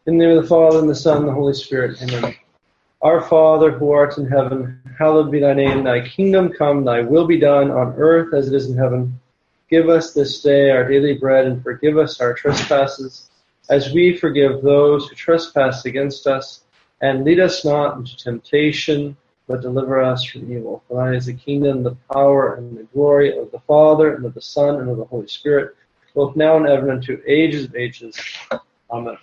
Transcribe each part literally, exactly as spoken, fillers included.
In the name of the Father, and the Son, and the Holy Spirit. Amen. Our Father, who art in heaven, hallowed be thy name. Thy kingdom come, thy will be done on earth as it is in heaven. Give us this day our daily bread, and forgive us our trespasses, as we forgive those who trespass against us. And lead us not into temptation, but deliver us from evil. For thine is the kingdom, the power, and the glory of the Father, and of the Son, and of the Holy Spirit, both now and ever, and to ages of ages. Amen.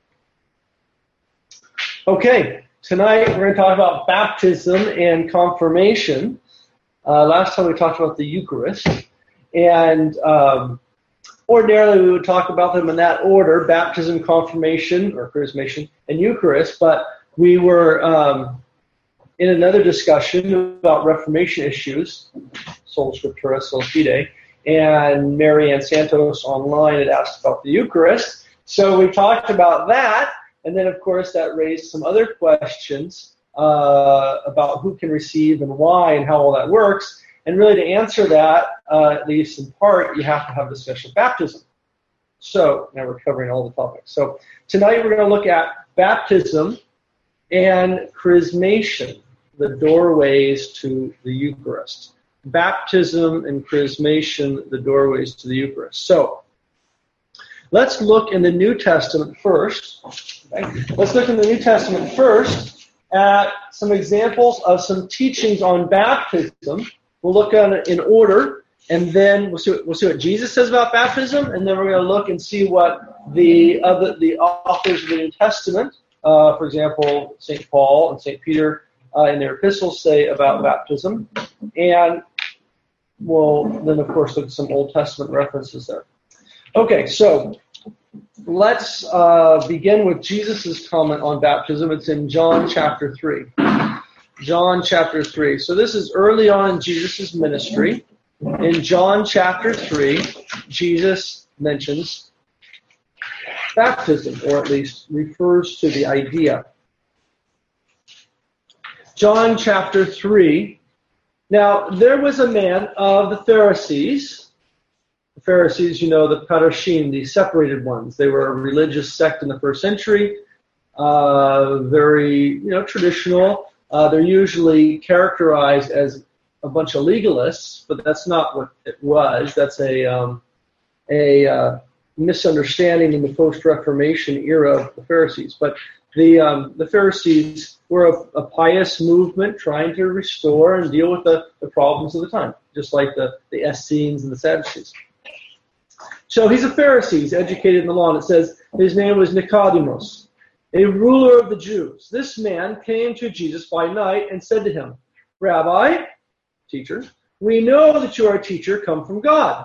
Okay, tonight we're going to talk about baptism and confirmation. Uh, last time we talked about the Eucharist, and um, ordinarily we would talk about them in that order: baptism, confirmation, or chrismation, and Eucharist. But we were um, in another discussion about Reformation issues, Sola Scriptura, Sola Fide, and Mary Ann Santos online had asked about the Eucharist. So we talked about that. And then, of course, that raised some other questions uh, about who can receive and why and how all that works. And really, to answer that, uh, at least in part, you have to have the special baptism. So now we're covering all the topics. So tonight we're going to look at baptism and chrismation, the doorways to the Eucharist. Baptism and chrismation, the doorways to the Eucharist. So let's look in the New Testament first. Okay? Let's look in the New Testament first at some examples of some teachings on baptism. We'll look at it in order, and then we'll see what, we'll see what Jesus says about baptism, and then we're going to look and see what the other the authors of the New Testament, uh, for example, Saint Paul and Saint Peter, uh, in their epistles say about baptism, and we'll then, of course, look at some Old Testament references there. Okay, so let's uh, begin with Jesus' comment on baptism. It's in John chapter three. John chapter three. So this is early on in Jesus' ministry. In John chapter three, Jesus mentions baptism, or at least refers to the idea. John chapter three. Now, there was a man of the Pharisees. The Pharisees, you know, the Parashim, the separated ones. They were a religious sect in the first century, uh, very, you know, traditional. Uh, they're usually characterized as a bunch of legalists, but that's not what it was. That's a um, a uh, misunderstanding in the post-Reformation era of the Pharisees. But the um, the Pharisees were a, a pious movement trying to restore and deal with the, the problems of the time, just like the, the Essenes and the Sadducees. So he's a Pharisee. He's educated in the law. And it says his name was Nicodemus, a ruler of the Jews. This man came to Jesus by night and said to him, Rabbi, teacher, we know that you are a teacher come from God.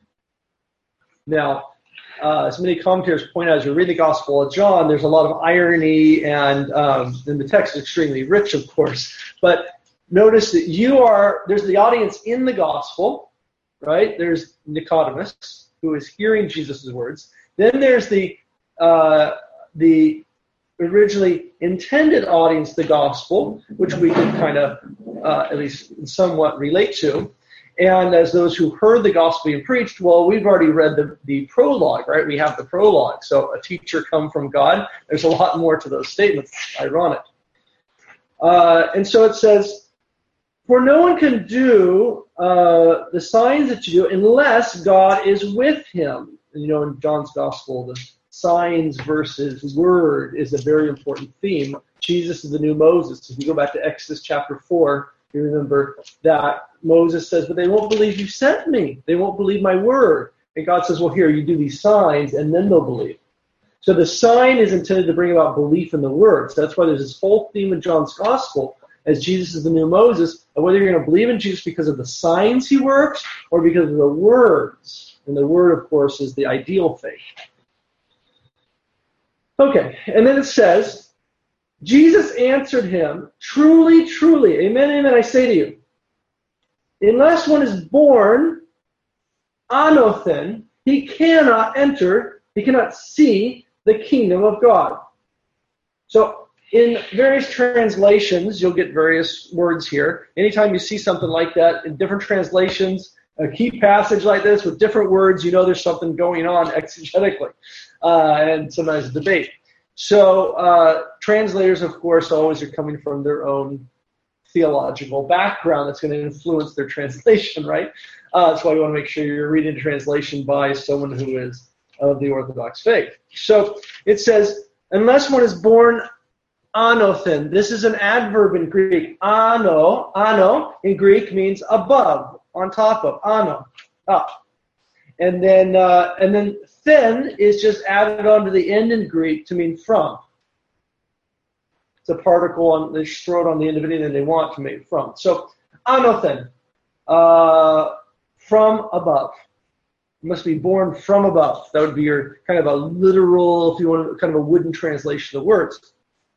Now, uh, as many commentators point out, as you read the Gospel of John, there's a lot of irony, and, um, and the text is extremely rich, of course. But notice that you are, there's the audience in the Gospel, right? There's Nicodemus, who is hearing Jesus' words. Then there's the uh, the originally intended audience, the gospel, which we can kind of uh, at least somewhat relate to. And as those who heard the gospel being preached, well, we've already read the, the prologue, right? We have the prologue. So a teacher come from God. There's a lot more to those statements. Ironic. Uh, and so it says, for no one can do uh, the signs that you do unless God is with him. And, you know, in John's Gospel, the signs versus word is a very important theme. Jesus is the new Moses. If you go back to Exodus chapter four, you remember that Moses says, but they won't believe you sent me. They won't believe my word. And God says, well, here, you do these signs, and then they'll believe. So the sign is intended to bring about belief in the word. So that's why there's this whole theme in John's Gospel, as Jesus is the new Moses, of whether you're going to believe in Jesus because of the signs he works or because of the words. And the word, of course, is the ideal faith. Okay, and then it says, Jesus answered him, truly, truly, amen, amen, I say to you, unless one is born anothen, he cannot enter, he cannot see the kingdom of God. So, in various translations, you'll get various words here. Anytime you see something like that in different translations, a key passage like this with different words, you know there's something going on exegetically, uh, and sometimes a debate. So uh, translators, of course, always are coming from their own theological background that's going to influence their translation, right? Uh, that's why you want to make sure you're reading a translation by someone who is of the Orthodox faith. So it says, unless one is born anothen. This is an adverb in Greek. Ano, ano in Greek means above, on top of. Ano, up. And then uh, and then then is just added onto the end in Greek to mean from. It's a particle on they throw it on the end of it and they want to make from. So anothen, uh, from above. You must be born from above. That would be your kind of a literal, if you want, kind of a wooden translation of the words.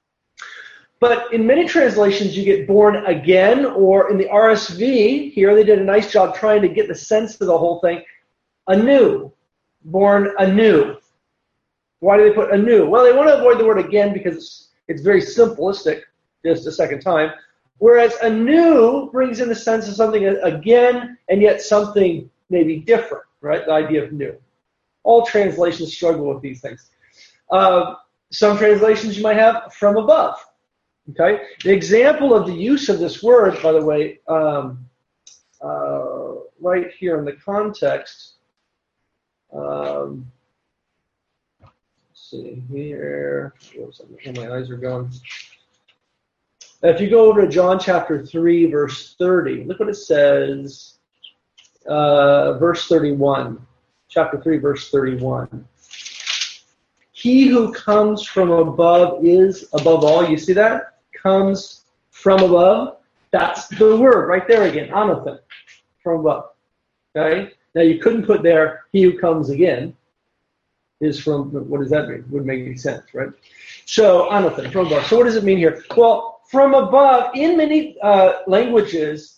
But in many translations, you get born again, or in the R S V, here they did a nice job trying to get the sense of the whole thing. Anew, born anew. Why do they put anew? Well, they want to avoid the word again because it's, it's very simplistic, just a second time. Whereas anew brings in the sense of something again and yet something maybe different, right? The idea of new. All translations struggle with these things. Uh, some translations you might have from above. Okay? The example of the use of this word, by the way, um, uh, right here in the context, um, let's see here, where my eyes are going. If you go over to John chapter three, verse thirty, look what it says, uh, verse thirty-one, chapter three, verse thirty-one. He who comes from above is above all. You see that? Comes from above. That's the word right there again. Anothen. From above. Okay? Now you couldn't put there, he who comes again is from, what does that mean? Wouldn't make any sense, right? So, anothen, from above. So what does it mean here? Well, from above, in many uh, languages,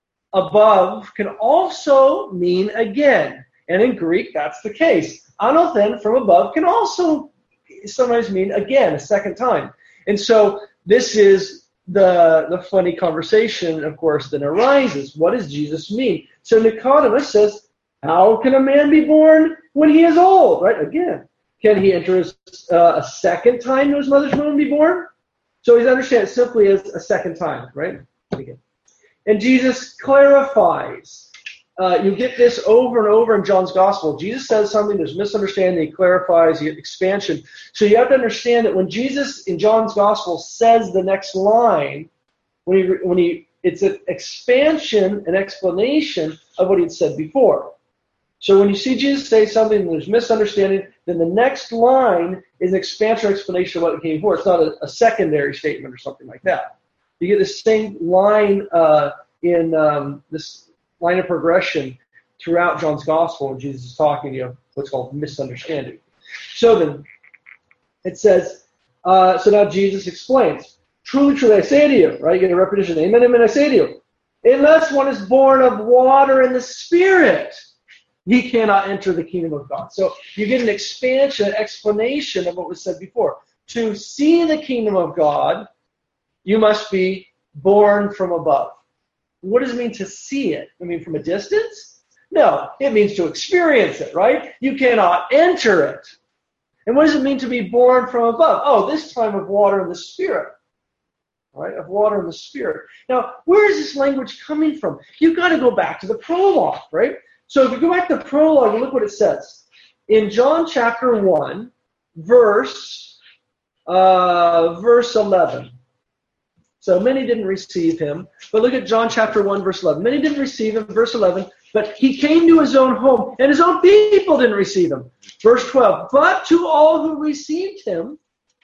above can also mean again. And in Greek, that's the case. Anothen, from above, can also sometimes mean again, a second time. And so this is the, the funny conversation, of course, that arises. What does Jesus mean? So Nicodemus says, how can a man be born when he is old? Right? Again, can he enter his, uh, a second time to his mother's womb and be born? So he's understood simply as a second time, right? Again. And Jesus clarifies. Uh, you get this over and over in John's Gospel. Jesus says something, there's misunderstanding, he clarifies, you get expansion. So you have to understand that when Jesus in John's Gospel says the next line, when he, when he, it's an expansion, an explanation of what he'd said before. So when you see Jesus say something and there's misunderstanding, then the next line is an expansion or explanation of what came before. It's not a, a secondary statement or something like that. You get the same line uh, in um, this line of progression throughout John's Gospel when Jesus is talking, you know, what's called misunderstanding. So then, it says, uh, so now Jesus explains, truly, truly, I say to you, right? You get a repetition, amen, amen, I say to you, unless one is born of water and the Spirit, he cannot enter the kingdom of God. So you get an expansion, an explanation of what was said before. To see the kingdom of God, you must be born from above. What does it mean to see it? I mean, from a distance? No, it means to experience it, right? You cannot enter it. And what does it mean to be born from above? Oh, this time of water and the Spirit. Right? Of water and the Spirit. Now, where is this language coming from? You've got to go back to the prologue, right? So if you go back to the prologue, look what it says. In John chapter one, verse, uh, verse eleven. So many didn't receive him. But look at John chapter one, verse eleven. Many didn't receive him, verse eleven. But he came to his own home, and his own people didn't receive him. Verse twelve. But to all who received him,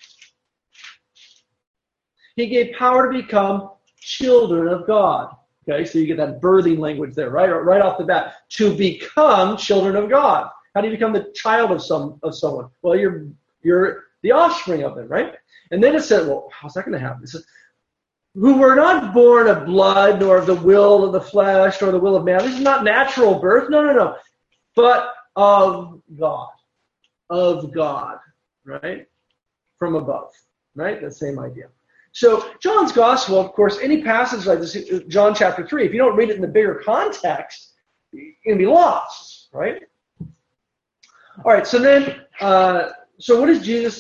he gave power to become children of God. Okay, so you get that birthing language there, right? Right off the bat. To become children of God. How do you become the child of some of someone? Well, you're you're the offspring of them, right? And then it said, well, how's that going to happen? It says, who were not born of blood, nor of the will of the flesh, nor the will of man. This is not natural birth. No, no, no. But of God. Of God, right? From above, right? That same idea. So John's Gospel, of course, any passage like this, John chapter three, if you don't read it in the bigger context, you're going to be lost, right? All right, so then, uh, so what does Jesus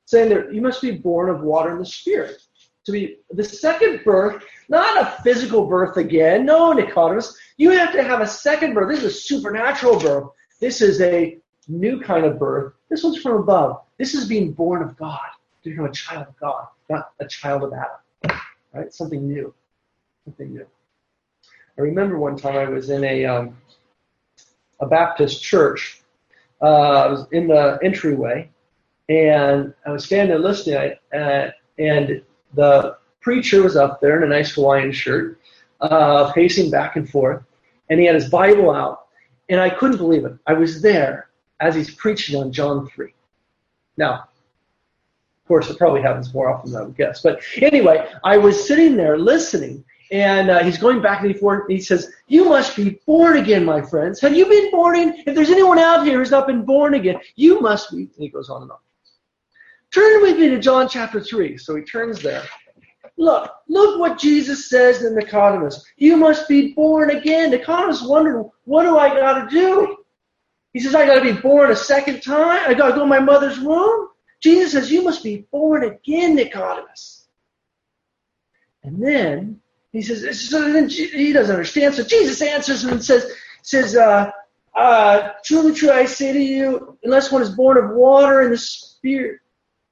saying that you must be born of water and the Spirit. To be the second birth, not a physical birth again. No, Nicodemus, you have to have a second birth. This is a supernatural birth. This is a new kind of birth. This one's from above. This is being born of God. To become a child of God, not a child of Adam. Right? Something new. Something new. I remember one time I was in a um, a Baptist church. Uh, I was in the entryway, and I was standing there listening, uh, and the preacher was up there in a nice Hawaiian shirt, uh, pacing back and forth, and he had his Bible out, and I couldn't believe it. I was there as he's preaching on John three. Now, of course, it probably happens more often than I would guess, but anyway, I was sitting there listening, and uh, he's going back and forth, and he says, you must be born again, my friends. Have you been born again? If there's anyone out here who's not been born again, you must be. And he goes on and on. Turn with me to John chapter three. So he turns there. Look, look what Jesus says to Nicodemus. You must be born again. Nicodemus wondered, what do I got to do? He says, I got to be born a second time? I got to go in my mother's womb? Jesus says, you must be born again, Nicodemus. And then he says, so then he doesn't understand. So Jesus answers him and says, says, uh, uh, truly, truly, I say to you, unless one is born of water and the Spirit.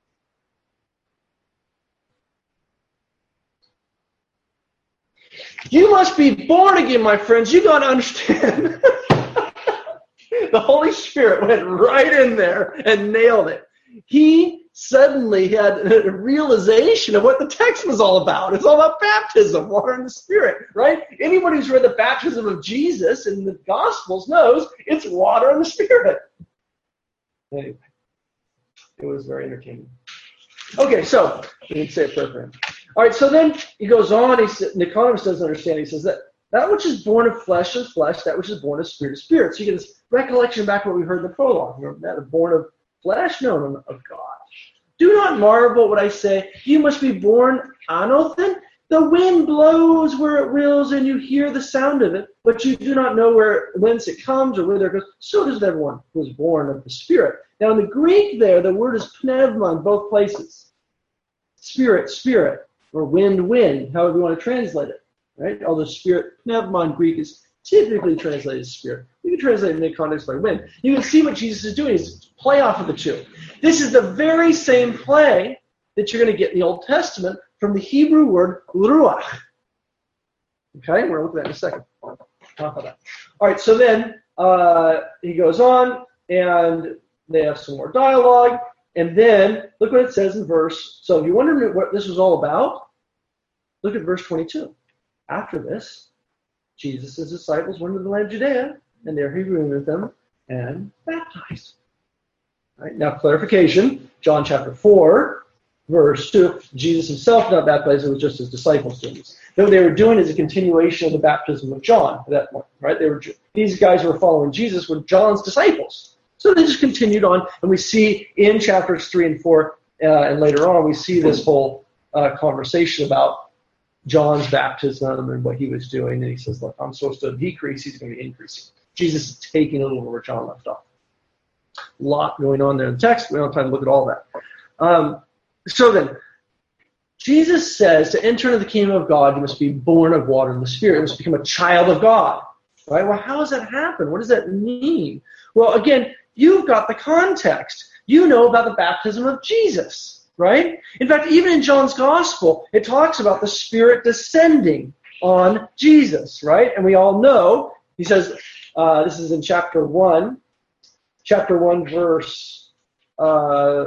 You must be born again, my friends. You got to understand. The Holy Spirit went right in there and nailed it. He suddenly had a realization of what the text was all about. It's all about baptism, water and the Spirit, right? Anybody who's read the baptism of Jesus in the Gospels knows it's water and the Spirit. Anyway, it was very entertaining. Okay, so we can say a prayer for him. All right, so then he goes on. He said, Nicodemus doesn't understand. He says that that which is born of flesh is flesh, that which is born of spirit is spirit. So you get this recollection back to what we heard in the prologue. Remember that? Born of flesh? No, no, no, of God. Do not marvel at what I say. You must be born anothen. The wind blows where it wills, and you hear the sound of it, but you do not know where whence it comes or whither it goes. So does everyone who is born of the Spirit. Now, in the Greek there, the word is pneuma in both places. Spirit, spirit, or wind, wind, however you want to translate it. Right? Although spirit, pneuma in Greek is typically translated as spirit. You can translate it in the context by wind. You can see what Jesus is doing. He's play off of the two. This is the very same play that you're going to get in the Old Testament from the Hebrew word ruach. Okay? We're going to look at that in a second. Talk about that. All right, so then uh, he goes on, and they have some more dialogue, and then look what it says in verse. So if you wonder what this was all about, look at verse twenty-two. After this, Jesus' disciples went to the land of Judea, and there he remained with them and baptized. Right? Now, clarification, John chapter four, verse two, Jesus himself not baptized, it was just his disciples doing this. What they were doing is a continuation of the baptism of John at that point. Right? They were These guys who were following Jesus were John's disciples. So they just continued on, and we see in chapters three and four, uh, and later on, we see this whole uh, conversation about John's baptism and what he was doing, and he says, look, I'm supposed to decrease, he's going to be increasing. Jesus is taking a little where John left off. A lot going on there in the text. We don't have time to look at all that. Um, so then, Jesus says to enter into the kingdom of God, you must be born of water and the Spirit. You must become a child of God. Right? Well, how does that happen? What does that mean? Well, again, you've got the context. You know about the baptism of Jesus. Right? In fact, even in John's Gospel, it talks about the Spirit descending on Jesus, right? And we all know, he says, uh, this is in chapter one, chapter one, verse uh,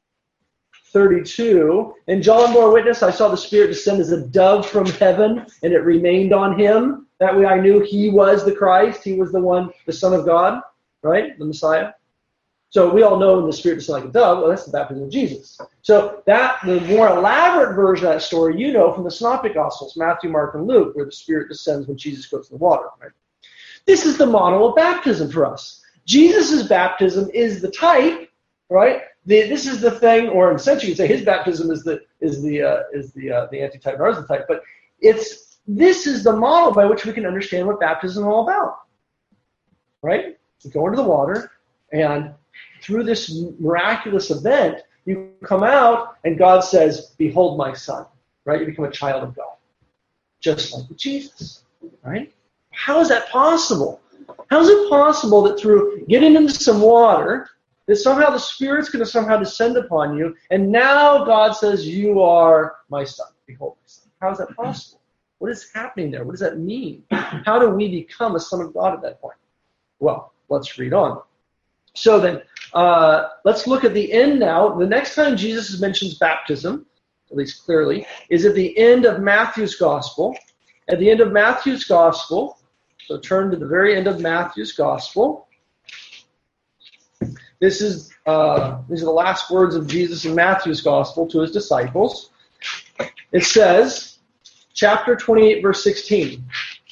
thirty-two. And John bore witness, I saw the Spirit descend as a dove from heaven, and it remained on him. That way I knew he was the Christ. He was the one, the Son of God, right? The Messiah. So we all know when the Spirit descends like a dove, well, that's the baptism of Jesus. So that, the more elaborate version of that story, you know from the Synoptic Gospels, Matthew, Mark, and Luke, where the Spirit descends when Jesus goes to the water. Right? This is the model of baptism for us. Jesus' baptism is the type, right? The, this is the thing, or in a sense you could say his baptism is the is the uh, is the uh, the antitype, and ours is the type. But it's this is the model by which we can understand what baptism is all about. Right? You go into the water, and through this miraculous event, You come out, and God says, behold my son, right? You become a child of God, just like Jesus, right? How is that possible? How is it possible that through getting into some water, that somehow the Spirit's going to somehow descend upon you, and now God says, you are my son, behold my son? How is that possible? What is happening there? What does that mean? How do we become a son of God at that point? Well, let's read on. So then, uh, let's look at the end now. The next time Jesus mentions baptism, at least clearly, is at the end of Matthew's Gospel. At the end of Matthew's Gospel, so turn to the very end of Matthew's Gospel. This is uh, these are the last words of Jesus in Matthew's Gospel to his disciples. It says, chapter twenty-eight, verse sixteen.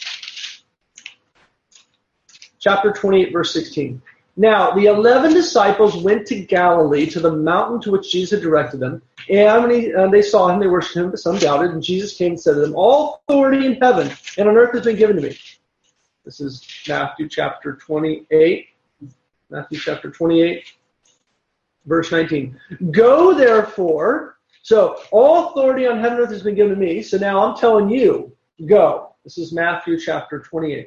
Chapter twenty-eight, verse sixteen. Now, the eleven disciples went to Galilee, to the mountain to which Jesus had directed them. And when he, uh, they saw him, they worshipped him, but some doubted. And Jesus came and said to them, all authority in heaven and on earth has been given to me. This is Matthew chapter twenty-eight. Matthew chapter twenty-eight, verse nineteen. Go, therefore. So, all authority on heaven and earth has been given to me. So now I'm telling you, go. This is Matthew chapter twenty-eight.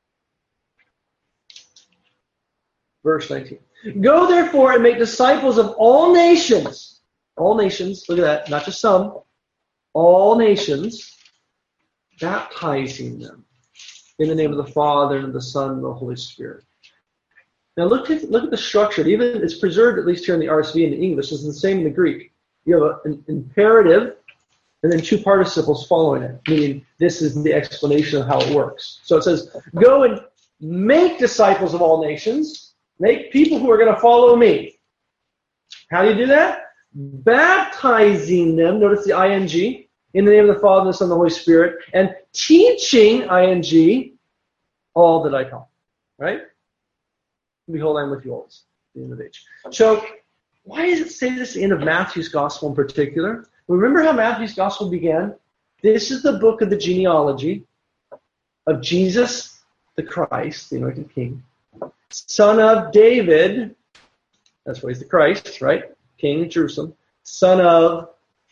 Verse nineteen. Go therefore and make disciples of all nations. All nations, look at that, not just some. All nations, baptizing them in the name of the Father and the Son and the Holy Spirit. Now look at look at the structure. Even it's preserved, at least here in the R S V and the English. It's the same in the Greek. You have a, an imperative and then two participles following it, meaning this is the explanation of how it works. So it says, go and make disciples of all nations. Make people who are going to follow me. How do you do that? Baptizing them, notice the ing, in the name of the Father, the Son, and the Holy Spirit, and teaching, ing, all that I taught. Right? Behold, I am with you always, to the end of age. So, why does it say this at the end of Matthew's Gospel in particular? Remember how Matthew's Gospel began? This is the book of the genealogy of Jesus the Christ, the anointed King, son of David, that's why he's the Christ, right? King of Jerusalem, son of,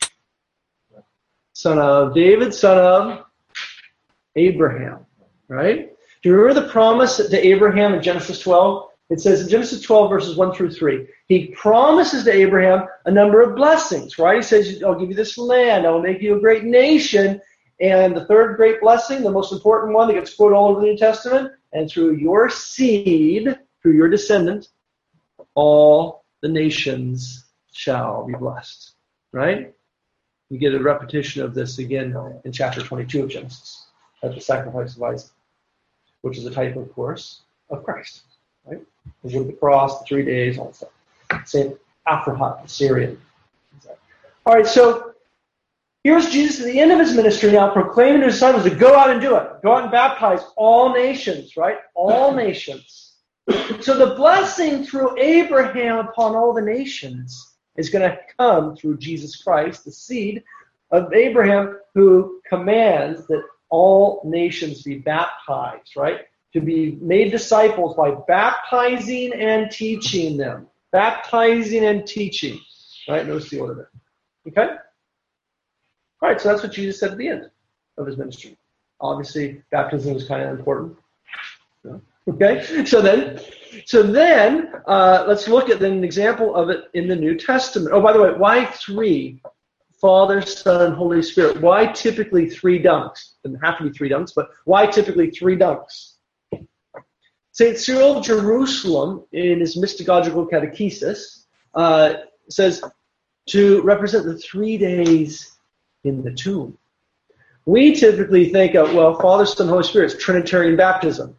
son of David, son of Abraham, right? Do you remember the promise to Abraham in Genesis twelve? It says in Genesis twelve, verses one through three, he promises to Abraham a number of blessings, right? He says, I'll give you this land, I will make you a great nation, and the third great blessing, the most important one that gets quoted all over the New Testament, and through your seed, through your descendant, all the nations shall be blessed. Right? You get a repetition of this again in chapter twenty-two of Genesis, at the sacrifice of Isaac, which is a type, of course, of Christ. Right? The wood of the cross, the three days, all that stuff. Saint Aphrahat, the Syrian. All right, so here's Jesus at the end of his ministry now, proclaiming to his disciples to go out and do it. Go out and baptize all nations, right? All nations. So the blessing through Abraham upon all the nations is going to come through Jesus Christ, the seed of Abraham, who commands that all nations be baptized, right? To be made disciples by baptizing and teaching them. Baptizing and teaching. Right? Notice the order there. Okay? All right, so that's what Jesus said at the end of his ministry. Obviously, baptism was kind of important. Okay? So then, so then uh, let's look at then an example of it in the New Testament. Oh, by the way, why three? Father, Son, and Holy Spirit. Why typically three dunks? It doesn't have to be three dunks, but why typically three dunks? Saint Cyril of Jerusalem, in his Mystagogical Catechesis, uh, says to represent the three days in the tomb. We typically think of, well, Father, Son, Holy Spirit is Trinitarian baptism.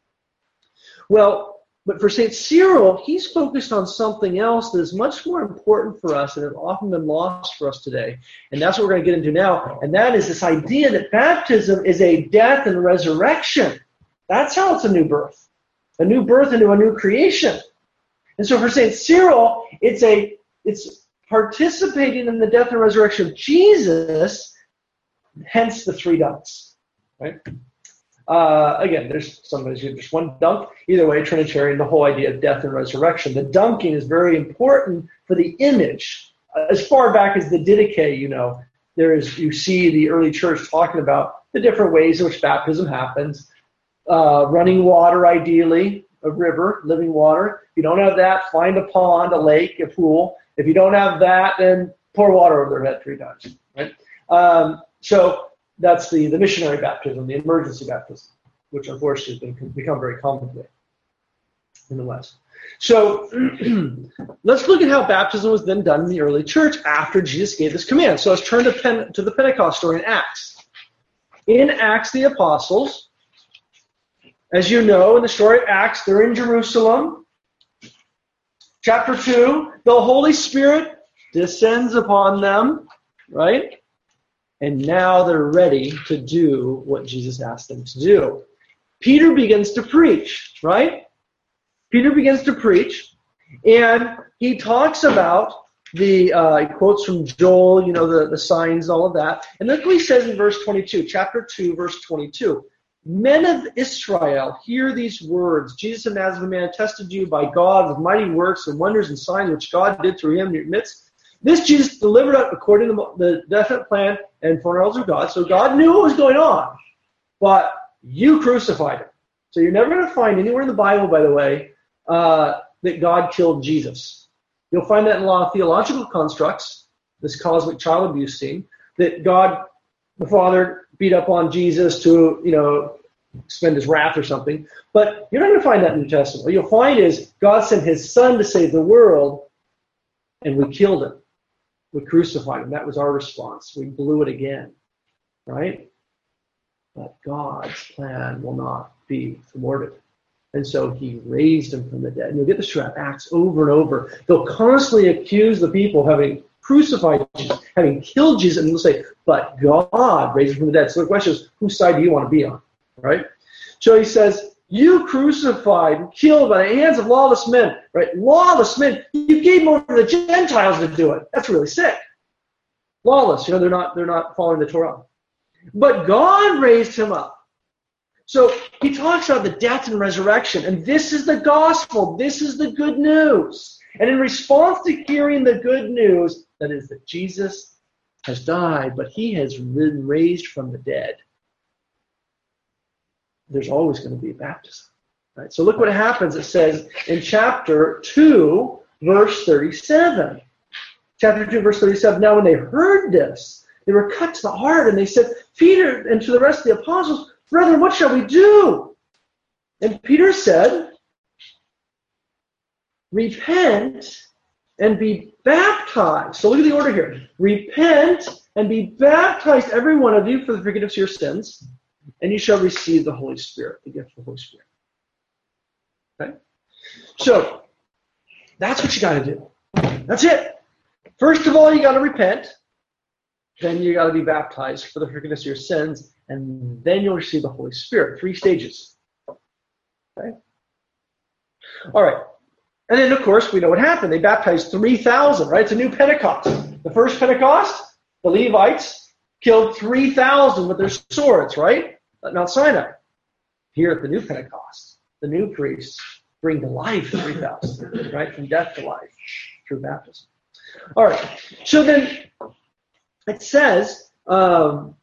Well, but for Saint Cyril, he's focused on something else that is much more important for us and has often been lost for us today. And that's what we're going to get into now. And that is this idea that baptism is a death and resurrection. That's how it's a new birth. A new birth into a new creation. And so for Saint Cyril, it's a it's participating in the death and resurrection of Jesus, hence the three dunks. Right? Uh, again, there's sometimes just one dunk. Either way, Trinitarian, the whole idea of death and resurrection. The dunking is very important for the image as far back as the Didache, you know, there is, you see the early church talking about the different ways in which baptism happens. Uh, running water, ideally, a river, living water. If you don't have that, find a pond, a lake, a pool. If you don't have that, then pour water over their head three times. Right? Um, so that's the, the missionary baptism, the emergency baptism, which unfortunately has been, become very common today in the West. So let's look at how baptism was then done in the early church after Jesus gave this command. So let's turn to, Pen, to the Pentecost story in Acts. In Acts, the apostles, as you know, in the story of Acts, they're in Jerusalem. Chapter two, the Holy Spirit descends upon them, right? And now they're ready to do what Jesus asked them to do. Peter begins to preach, right? Peter begins to preach, and he talks about the, uh, he quotes from Joel, you know, the, the signs, all of that. And look what he says in verse twenty-two, chapter two, verse twenty-two. Men of Israel, hear these words. Jesus of Nazareth, a man attested to you by God with mighty works and wonders and signs which God did through him in your midst. This Jesus delivered up according to the definite plan and foreknowledge of God. So God knew what was going on, but you crucified him. So you're never going to find anywhere in the Bible, by the way, uh, that God killed Jesus. You'll find that in a lot of theological constructs, this cosmic child abuse scene, that God, the Father, beat up on Jesus to, you know, spend his wrath or something. But you're not going to find that in the New Testament. What you'll find is God sent his Son to save the world, and we killed him. We crucified him. That was our response. We blew it again, right? But God's plan will not be thwarted. And so he raised him from the dead. And you'll get this throughout Acts over and over. They'll constantly accuse the people having crucified Jesus, having killed Jesus, and they'll say, but God raised him from the dead. So the question is, whose side do you want to be on, right? So he says, you crucified and killed by the hands of lawless men, right? Lawless men. You gave them over to the Gentiles to do it. That's really sick. Lawless, you know, they're not, they're not following the Torah. But God raised him up. So he talks about the death and resurrection, and this is the gospel. This is the good news. And in response to hearing the good news, that is that Jesus has died, but he has been raised from the dead, there's always going to be baptism. Right? So look what happens. It says in chapter two, verse thirty-seven. Chapter two, verse thirty-seven. Now when they heard this, they were cut to the heart, and they said, Peter and to the rest of the apostles, brethren, what shall we do? And Peter said, repent and be baptized. So look at the order here. Repent and be baptized, every one of you, for the forgiveness of your sins, and you shall receive the Holy Spirit, the gift of the Holy Spirit. Okay? So, that's what you got to do. That's it. First of all, you got to repent. Then you got to be baptized for the forgiveness of your sins, and then you'll receive the Holy Spirit. Three stages. Okay? All right. And then, of course, we know what happened. They baptized three thousand, right? It's a new Pentecost. The first Pentecost, the Levites killed three thousand with their swords, right? At Mount Sinai. Here at the new Pentecost, the new priests bring to life three thousand, right? From death to life through baptism. All right. So then it says, um,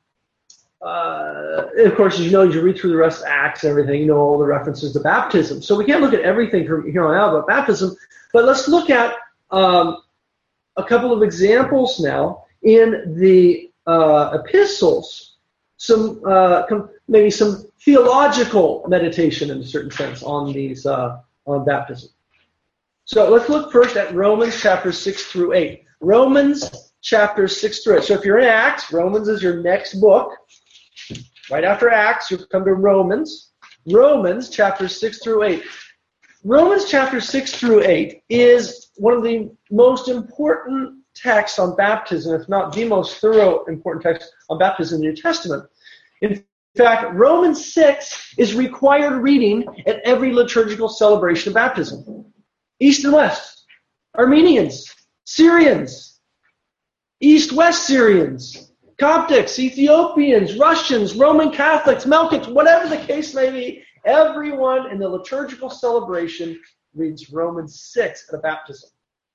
uh, of course, as you know, you read through the rest of Acts and everything, you know all the references to baptism. So we can't look at everything from here on out about baptism, but let's look at um, a couple of examples now in the uh, epistles, some uh, com- maybe some theological meditation in a certain sense on these uh, on baptism. So let's look first at Romans chapter six through eight. Romans chapter six through eight. So if you're in Acts, Romans is your next book. Right after Acts, you'll come to Romans. Romans chapter six through eight. Romans chapter six through eight is one of the most important texts on baptism, if not the most thorough important text on baptism in the New Testament. In fact, Romans six is required reading at every liturgical celebration of baptism. East and West, Armenians, Syrians, East-West Syrians, Coptics, Ethiopians, Russians, Roman Catholics, Melkites, whatever the case may be, everyone in the liturgical celebration reads Romans six at a baptism.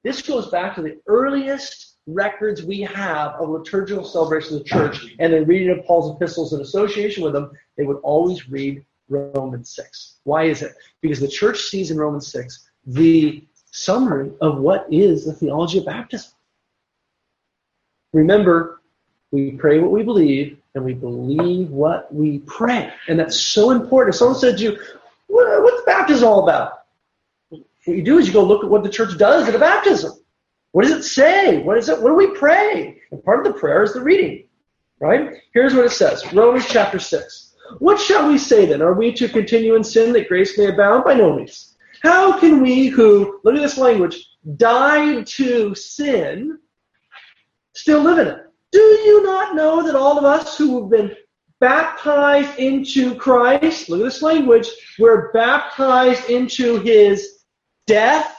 This goes back to the earliest records we have of liturgical celebrations of the church, and then reading of Paul's epistles in association with them, they would always read Romans six. Why is it? Because the church sees in Romans six the summary of what is the theology of baptism. Remember, we pray what we believe, and we believe what we pray. And that's so important. If someone said to you, what, what's baptism all about? What you do is you go look at what the church does at a baptism. What does it say? What is it? What do we pray? And part of the prayer is the reading, right? Here's what it says, Romans chapter six. What shall we say then? Are we to continue in sin that grace may abound? By no means. How can we who, look at this language, died to sin, still live in it? Do you not know that all of us who have been baptized into Christ, look at this language, we're baptized into his death?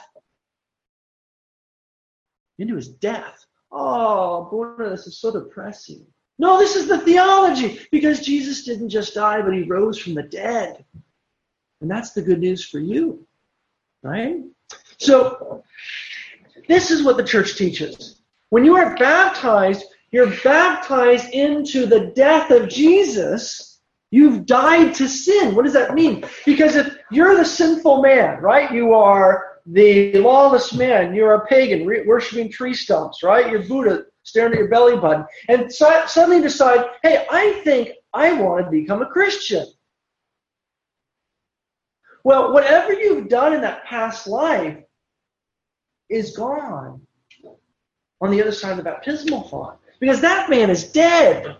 Into his death. Oh, boy, this is so depressing. No, this is the theology, because Jesus didn't just die, but he rose from the dead. And that's the good news for you, right? So, this is what the church teaches. When you are baptized, you're baptized into the death of Jesus. You've died to sin. What does that mean? Because if you're the sinful man, right? You are the lawless man. You're a pagan, re- worshiping tree stumps, right? You're Buddha, staring at your belly button. And so, suddenly decide, hey, I think I want to become a Christian. Well, whatever you've done in that past life is gone on the other side of the baptismal font. Because that man is dead.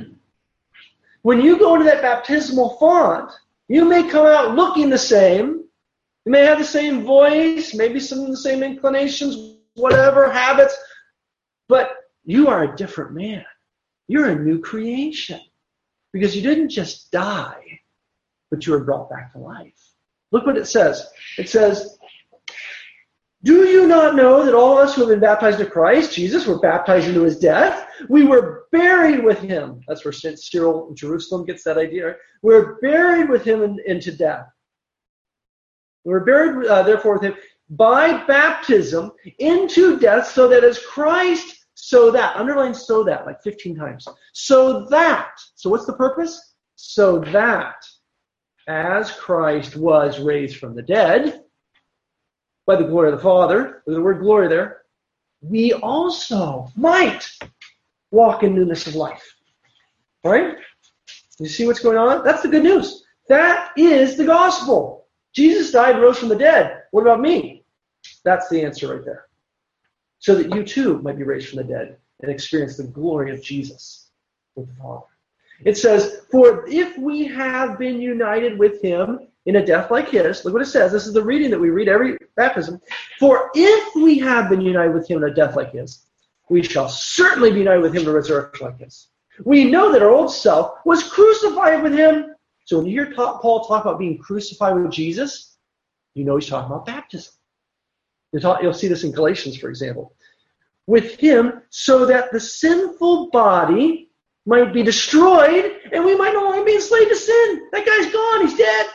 When you go into that baptismal font, you may come out looking the same. You may have the same voice, maybe some of the same inclinations, whatever, habits. But you are a different man. You're a new creation. Because you didn't just die, but you were brought back to life. Look what it says. It says, do you not know that all of us who have been baptized into Christ, Jesus, were baptized into his death? We were buried with him. That's where Saint Cyril in Jerusalem gets that idea. Right? We're buried with him in, into death. We're buried, uh, therefore, with him by baptism into death, so that as Christ, so that, underline so that, like fifteen times. So that, so what's the purpose? So that as Christ was raised from the dead, by the glory of the Father, with the word glory there, we also might walk in newness of life. All right? You see what's going on? That's the good news. That is the gospel. Jesus died and rose from the dead. What about me? That's the answer right there. So that you too might be raised from the dead and experience the glory of Jesus with the Father. It says, for if we have been united with him in a death like his, look what it says. This is the reading that we read every baptism. For if we have been united with him in a death like his, we shall certainly be united with him in a resurrection like his. We know that our old self was crucified with him. So when you hear Paul talk about being crucified with Jesus, you know he's talking about baptism. You'll, talk, you'll see this in Galatians, for example. With him, so that the sinful body might be destroyed, and we might no longer be enslaved to sin. That guy's gone. He's dead.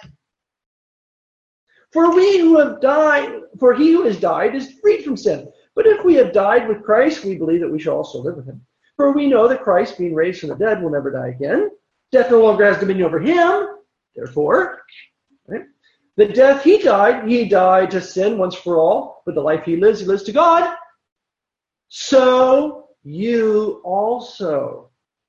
For we who have died, for he who has died is freed from sin. But if we have died with Christ, we believe that we shall also live with him. For we know that Christ, being raised from the dead, will never die again. Death no longer has dominion over him. Therefore, right, the death he died, he died to sin once for all. But the life he lives, he lives to God. So you also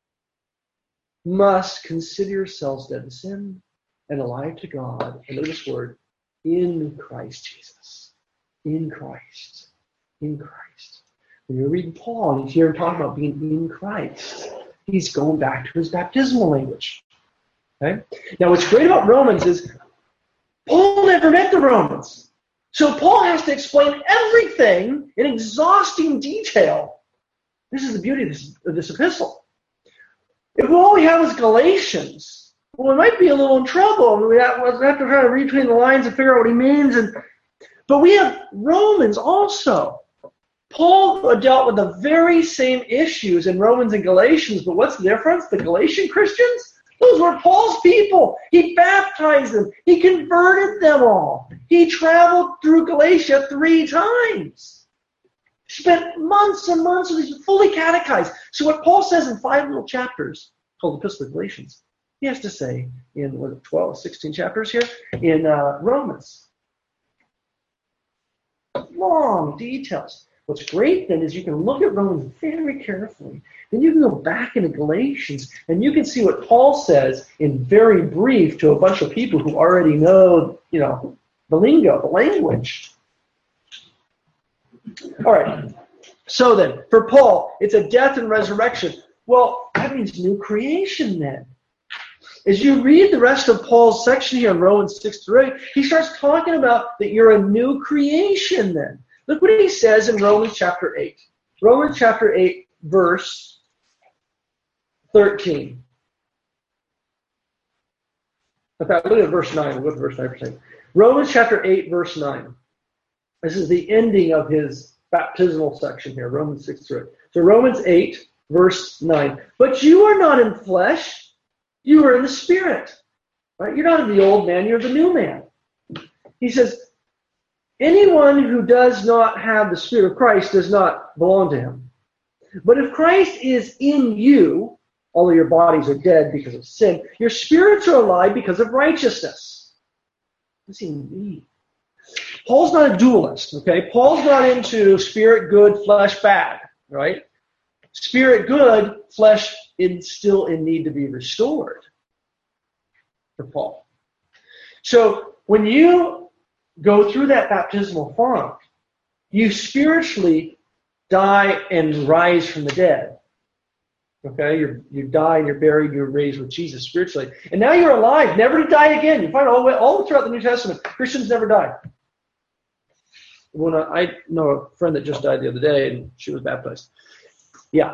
must consider yourselves dead to sin and alive to God. And look at this word, in Christ Jesus. In Christ. In Christ. When you're reading Paul and you hear him talking about being in Christ, he's going back to his baptismal language. Okay? Now what's great about Romans is Paul never met the Romans. So Paul has to explain everything in exhausting detail. This is the beauty of this, of this epistle. If all we have is Galatians, well, we might be a little in trouble. We have, we have to try to read between the lines and figure out what he means. And But we have Romans also. Paul dealt with the very same issues in Romans and Galatians, but what's the difference? The Galatian Christians, those were Paul's people. He baptized them. He converted them all. He traveled through Galatia three times. Spent months and months with these, fully catechized. So what Paul says in five little chapters, called the Epistle of Galatians, he has to say in what, twelve, sixteen chapters here, in uh, Romans. Long details. What's great then is you can look at Romans very carefully. Then you can go back into Galatians and you can see what Paul says in very brief to a bunch of people who already know, you know, the lingo, the language. All right. So then, for Paul, it's a death and resurrection. Well, that means new creation then. As you read the rest of Paul's section here in Romans six through eight, he starts talking about that you're a new creation then. Look what he says in Romans chapter eight. Romans chapter eight, verse thirteen. In fact, look at verse nine. We'll go to verse nine for a second. Romans chapter eight, verse nine. This is the ending of his baptismal section here, Romans six through eight. So Romans eight, verse nine. But you are not in flesh, you are in the Spirit. Right? You're not in the old man, you're the new man. He says, anyone who does not have the Spirit of Christ does not belong to him. But if Christ is in you, although your bodies are dead because of sin, your spirits are alive because of righteousness. What does he mean? Paul's not a dualist, okay? Paul's not into spirit good, flesh bad, right? Spirit good, flesh is still in need to be restored for Paul. So when you go through that baptismal font, you spiritually die and rise from the dead. Okay, you're, you die and you're buried, you're raised with Jesus spiritually. And now you're alive, never to die again. You find all, all throughout the New Testament, Christians never die. When I, I know a friend that just died the other day and she was baptized. Yeah.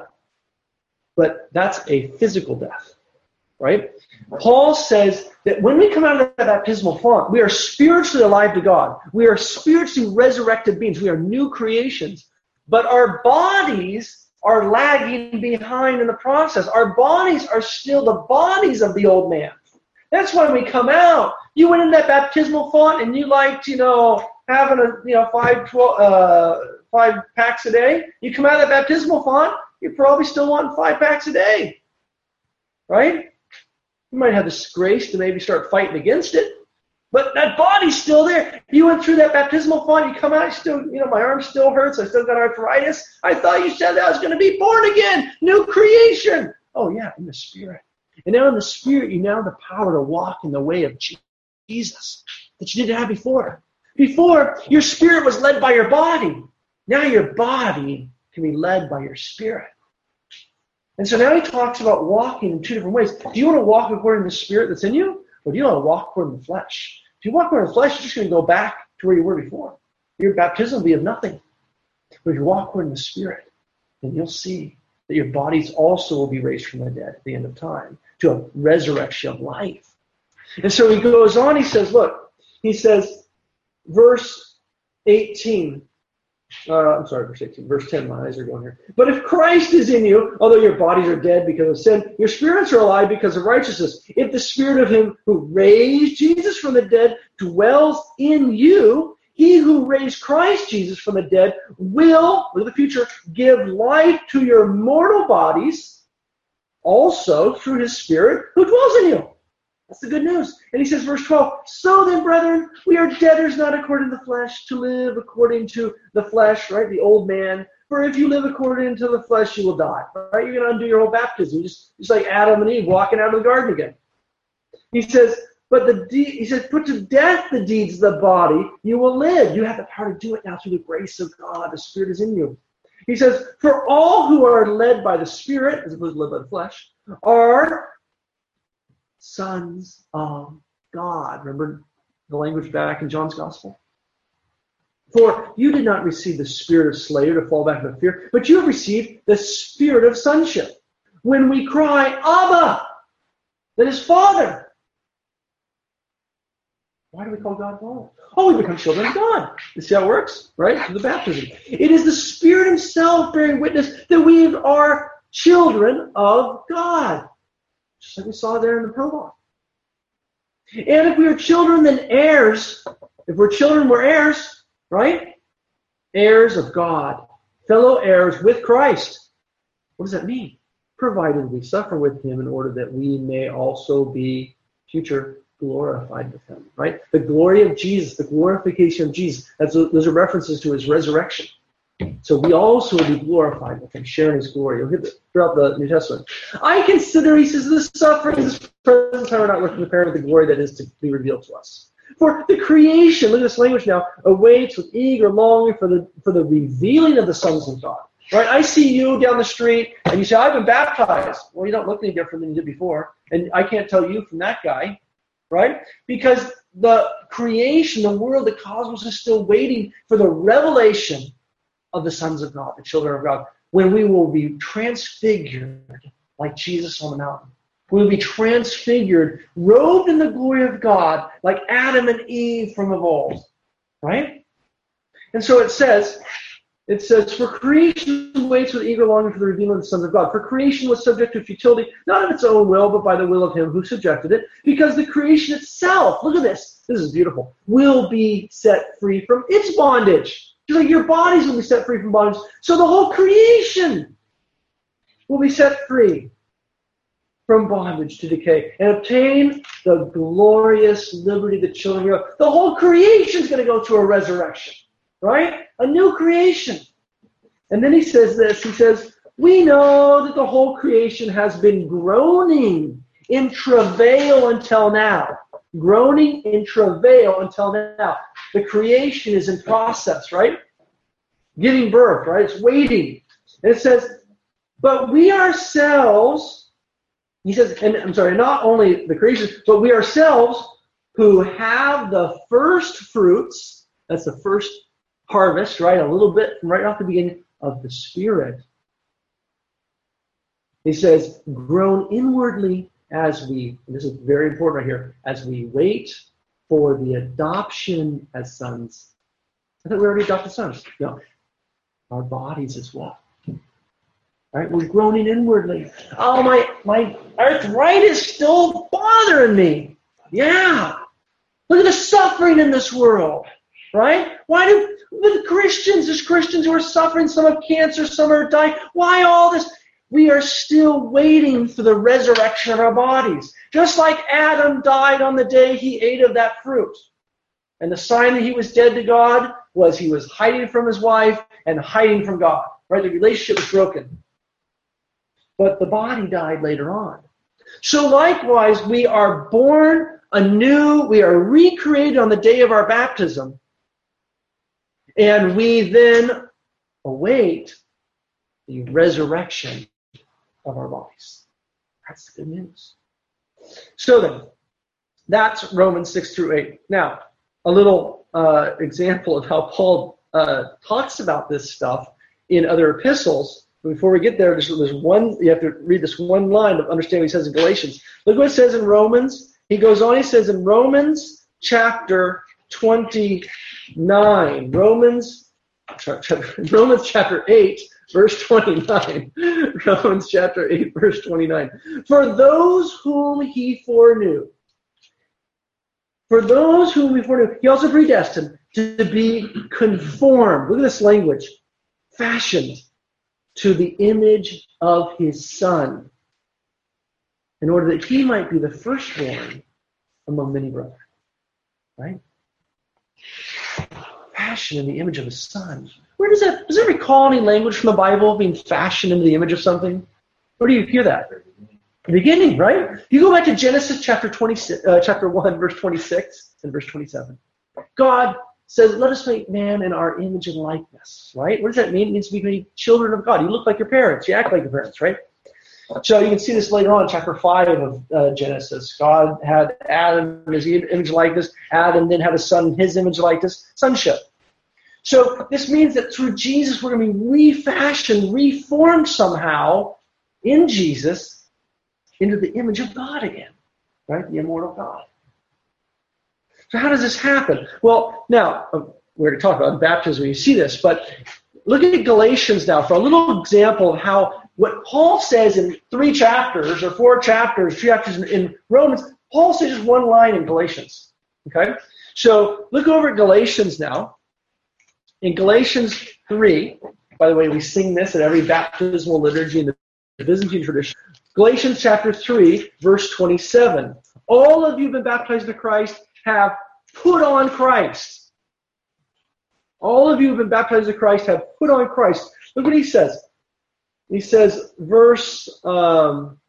But that's a physical death, right? Paul says that when we come out of that baptismal font, we are spiritually alive to God. We are spiritually resurrected beings. We are new creations. But our bodies are lagging behind in the process. Our bodies are still the bodies of the old man. That's why we come out. You went in that baptismal font and you liked, you know, having a, you know, five, twelve, uh, five packs a day. You come out of that baptismal font, you're probably still wanting five packs a day, right? You might have this grace to maybe start fighting against it, but that body's still there. You went through that baptismal font, you come out, you still, you know, my arm still hurts, I still got arthritis. I thought you said that I was going to be born again, new creation. Oh yeah, in the Spirit. And now in the Spirit, you now have the power to walk in the way of Jesus that you didn't have before. Before, your spirit was led by your body. Now your body can be led by your spirit. And so now he talks about walking in two different ways. Do you want to walk according to the Spirit that's in you? Or do you want to walk according to the flesh? If you walk according to the flesh, you're just going to go back to where you were before. Your baptism will be of nothing. But if you walk according to the Spirit, then you'll see that your bodies also will be raised from the dead at the end of time to a resurrection of life. And so he goes on, he says, look, he says, verse eighteen, uh, I'm sorry, verse eighteen, verse ten, my eyes are going here. But if Christ is in you, although your bodies are dead because of sin, your spirits are alive because of righteousness. If the Spirit of him who raised Jesus from the dead dwells in you, he who raised Christ Jesus from the dead will, look at the future, give life to your mortal bodies also through his Spirit who dwells in you. That's the good news. And he says, verse twelve, so then, brethren, we are debtors not according to the flesh, to live according to the flesh, right, the old man. For if you live according to the flesh, you will die, right? You're going to undo your whole baptism, just, just like Adam and Eve walking out of the garden again. He says, but the de- he says, put to death the deeds of the body, you will live. You have the power to do it now through the grace of God. The Spirit is in you. He says, for all who are led by the Spirit, as opposed to led by the flesh, are sons of God. Remember the language back in John's Gospel? For you did not receive the spirit of slavery to fall back into fear, but you have received the spirit of sonship. When we cry, Abba, that is Father. Why do we call God Father? Oh, we become children of God. You see how it works? Right? Through the baptism. It is the Spirit himself bearing witness that we are children of God. Just like we saw there in the prologue. And if we are children, then heirs. If we're children, we're heirs, right? Heirs of God. fellow heirs with Christ. What does that mean? Provided we suffer with him in order that we may also be future glorified with him, right? The glory of Jesus, the glorification of Jesus, that's, those are references to his resurrection. So we also will be glorified with him, sharing his glory. You'll get throughout the New Testament. I consider, he says, the suffering, this present time are not worth comparing with the glory that is to be revealed to us. For the creation, look at this language now, awaits with eager longing for the for the revealing of the sons of God. Right? I see you down the street, and you say, I've been baptized. Well, you don't look any different than you did before. And I can't tell you from that guy. Right? Because the creation, the world, the cosmos is still waiting for the revelation of the sons of God, the children of God, when we will be transfigured like Jesus on the mountain. We will be transfigured, robed in the glory of God, like Adam and Eve from of old. Right? And so it says, it says, for creation waits with eager longing for the revealing of the sons of God. For creation was subject to futility, not of its own will, but by the will of him who subjected it, because the creation itself, look at this, this is beautiful, will be set free from its bondage. Just like your bodies will be set free from bondage. So the whole creation will be set free from bondage to decay and obtain the glorious liberty of the children of God. The whole creation is going to go to a resurrection. Right? A new creation. And then he says this, he says, we know that the whole creation has been groaning in travail until now. Groaning in travail until now. The creation is in process, right? Giving birth, right? It's waiting. And it says, but we ourselves, he says, and I'm sorry, not only the creation, but we ourselves who have the first fruits, that's the first harvest, right? A little bit from right off the beginning of the Spirit. He says, groan inwardly as we, and this is very important right here, as we wait for the adoption as sons. I thought we already adopted sons. No. Our bodies as well. All right? We're groaning inwardly. Oh, my, my arthritis is still bothering me. Yeah. Look at the suffering in this world. Right? Why do the Christians, there's Christians who are suffering, some have cancer, some are dying. Why all this? We are still waiting for the resurrection of our bodies. Just like Adam died on the day he ate of that fruit. And the sign that he was dead to God was he was hiding from his wife and hiding from God. Right? The relationship was broken. But the body died later on. So likewise, we are born anew, we are recreated on the day of our baptism. And we then await the resurrection of our bodies. That's the good news. So then, that's Romans six through eight. Now, a little uh, example of how Paul uh, talks about this stuff in other epistles. Before we get there, there's, there's one, you have to read this one line to understand what he says in Galatians. Look what it says in Romans. He goes on, he says in Romans chapter twenty-nine. Romans, Romans chapter eight, verse twenty-nine. Romans chapter eight, verse twenty-nine. For those whom he foreknew, for those whom he foreknew, he also predestined to be conformed. Look at this language. Fashioned to the image of his Son, in order that he might be the firstborn among many brethren. Right? Fashioned in the image of his Son. Where does that, does it recall any language from the Bible being fashioned into the image of something? Where do you hear that? The beginning, right? You go back to Genesis chapter twenty-six, uh, chapter one, verse twenty-six and verse twenty-seven. God says, let us make man in our image and likeness, right? What does that mean? It means to be made children of God. You look like your parents. You act like your parents, right? So you can see this later on in chapter five of uh, Genesis. God had Adam in his image likeness. Adam then had a son in his image likeness. Sonship. So this means that through Jesus we're going to be refashioned, reformed somehow in Jesus into the image of God again. Right? The immortal God. So how does this happen? Well, now, we're going to talk about baptism when you see this, but look at Galatians now for a little example of how what Paul says in three chapters or four chapters, two chapters in, in Romans, Paul says just one line in Galatians. Okay? So look over at Galatians now. In Galatians three, By the way, we sing this at every baptismal liturgy in the Byzantine tradition. Galatians chapter three, verse twenty-seven. All of you who have been baptized into Christ have put on Christ. All of you who have been baptized into Christ have put on Christ. Look what he says. He says, verse um,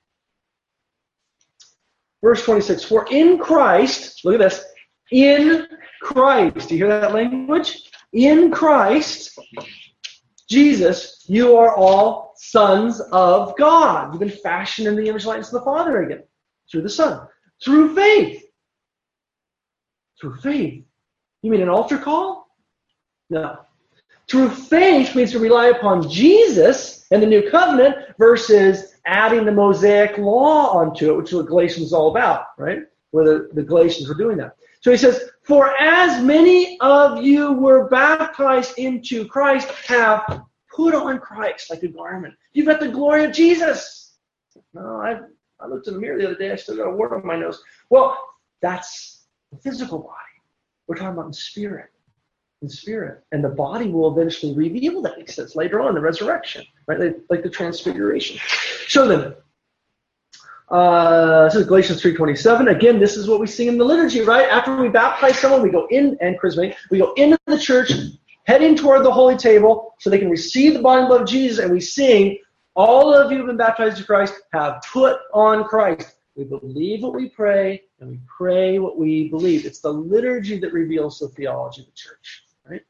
verse twenty-six, for in Christ, look at this, in Christ, do you hear that language? In Christ, Jesus, you are all sons of God. You've been fashioned in the image and likeness of the Father again, through the Son, through faith. Through faith. You mean an altar call? No. Through faith means to rely upon Jesus and the new covenant versus adding the Mosaic law onto it, which is what Galatians is all about, right? Where the, the Galatians were doing that. So he says, for as many of you were baptized into Christ have put on Christ like a garment. You've got the glory of Jesus. No, I, I looked in the mirror the other day. I still got a wart on my nose. Well, that's the physical body. We're talking about in spirit. In spirit. And the body will eventually reveal that, he says, later on in the resurrection, right? Like, like the transfiguration. So then, uh, this is Galatians three twenty-seven. Again, this is what we sing in the liturgy, right? After we baptize someone, we go in, and charismatic, we go into the church, heading toward the holy table, so they can receive the body and blood of Jesus, and we sing, all of you who have been baptized in Christ have put on Christ. We believe what we pray, and we pray what we believe. It's the liturgy that reveals the theology of the church, right?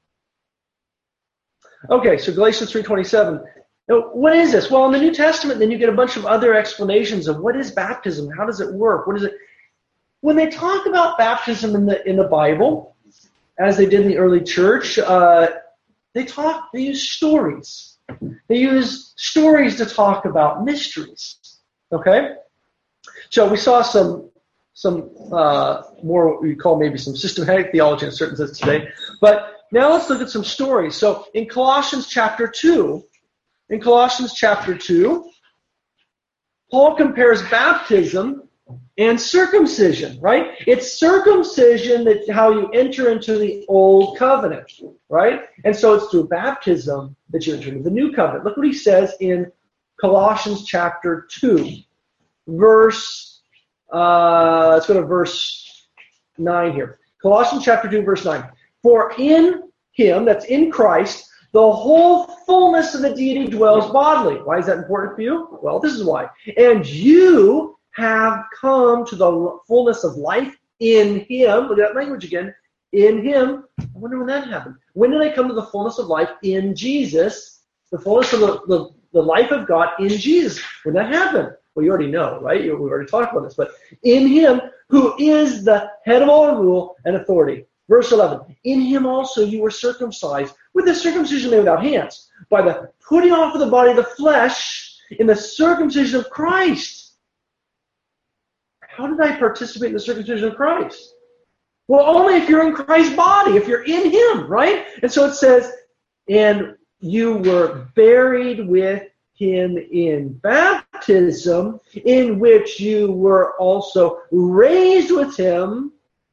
Okay, so Galatians three twenty-seven. Now, what is this? Well, in the New Testament, then you get a bunch of other explanations of what is baptism, how does it work, what is it? When they talk about baptism in the in the Bible, as they did in the early church, uh, they talk. They use stories. They use stories to talk about mysteries. Okay. So we saw some some uh, more what we call maybe some systematic theology in a certain sense today. But now let's look at some stories. So in Colossians chapter two, in Colossians chapter two, Paul compares baptism and circumcision, right? It's circumcision that how you enter into the old covenant, right? And so it's through baptism that you enter into the new covenant. Look what he says in Colossians chapter two. Verse, uh, let's go to verse nine here. Colossians chapter two, verse nine. For in him, that's in Christ, the whole fullness of the deity dwells bodily. Why is that important for you? Well, this is why. And you have come to the fullness of life in him. Look at that language again. In him. I wonder when that happened. When did I come to the fullness of life? In Jesus. The fullness of the, the, the life of God in Jesus. When that happened? Well, you already know, right? We already talked about this. But in him, who is the head of all rule and authority. Verse eleven. In him also you were circumcised with the circumcision made without hands, by the putting off of the body of the flesh in the circumcision of Christ. How did I participate in the circumcision of Christ? Well, only if you're in Christ's body, if you're in him, right? And so it says, and you were buried with him in baptism, in which you were also raised with him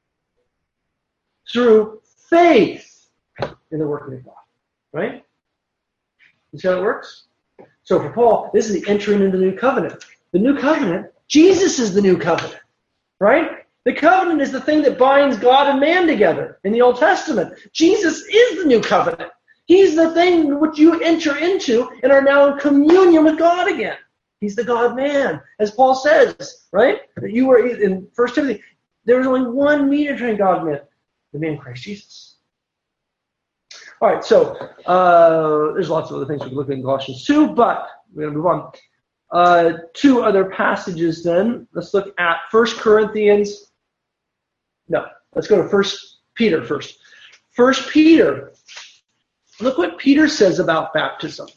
through faith in the working of God, right? You see how it works? So for Paul, this is the entering into the new covenant. The new covenant, Jesus is the new covenant, right? The covenant is the thing that binds God and man together in the Old Testament. Jesus is the new covenant. He's the thing which you enter into and are now in communion with God again. He's the God-man, as Paul says, right? That you were in First Timothy. There was only one mediator between God and man, the man Christ Jesus. All right, so uh, there's lots of other things we can look at in Colossians two, but we're going to move on. Uh, two other passages then. Let's look at First Corinthians. No, let's go to First Peter first. First Peter. Look what Peter says about baptism.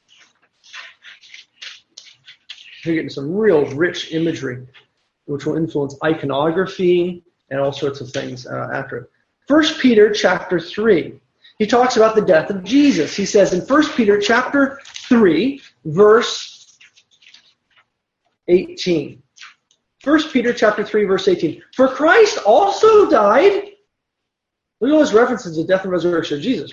You're getting some real rich imagery, which will influence iconography and all sorts of things uh, after it. First Peter chapter three. He talks about the death of Jesus. He says in First Peter chapter three, verse eighteen. First Peter chapter three, verse eighteen. For Christ also died. Look at all those references to death and resurrection of Jesus, right?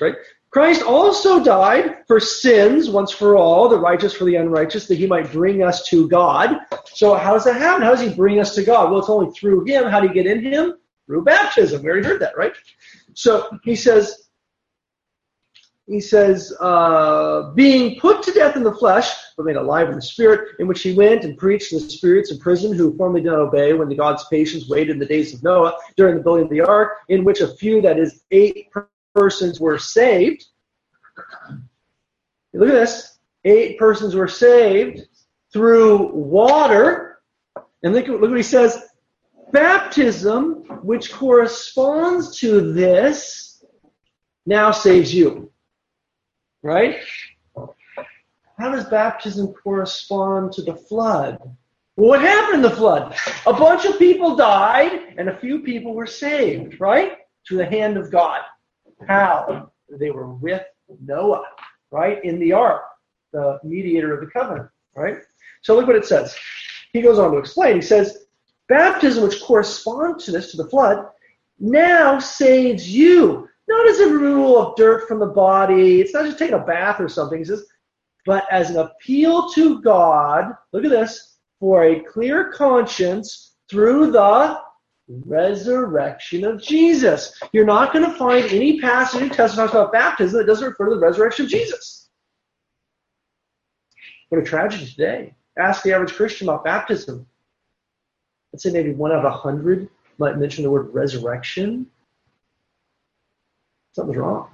Christ also died for sins once for all, the righteous for the unrighteous, that he might bring us to God. So how does that happen? How does he bring us to God? Well, it's only through him. How do you get in him? Through baptism. We already heard that, right? So he says, he says, uh, being put to death in the flesh, but made alive in the spirit, in which he went and preached to the spirits in prison who formerly did not obey when the God's patience waited in the days of Noah during the building of the ark, in which a few, that is, eight persons were saved. Look at this. Eight persons were saved through water. And look, look what he says. Baptism, which corresponds to this, now saves you. Right? How does baptism correspond to the flood? Well, what happened in the flood? A bunch of people died, and a few people were saved, right? Through the hand of God. How? They were with Noah, right? In the ark, the mediator of the covenant, right? So look what it says. He goes on to explain. He says, baptism, which corresponds to this, to the flood, now saves you. Not as a removal of dirt from the body. It's not just taking a bath or something. He says, but as an appeal to God, look at this, for a clear conscience through the resurrection of Jesus. You're not going to find any passage in the New Testament talks about baptism that doesn't refer to the resurrection of Jesus. What a tragedy today. Ask the average Christian about baptism. I'd say maybe one out of a hundred might mention the word resurrection. Something's wrong.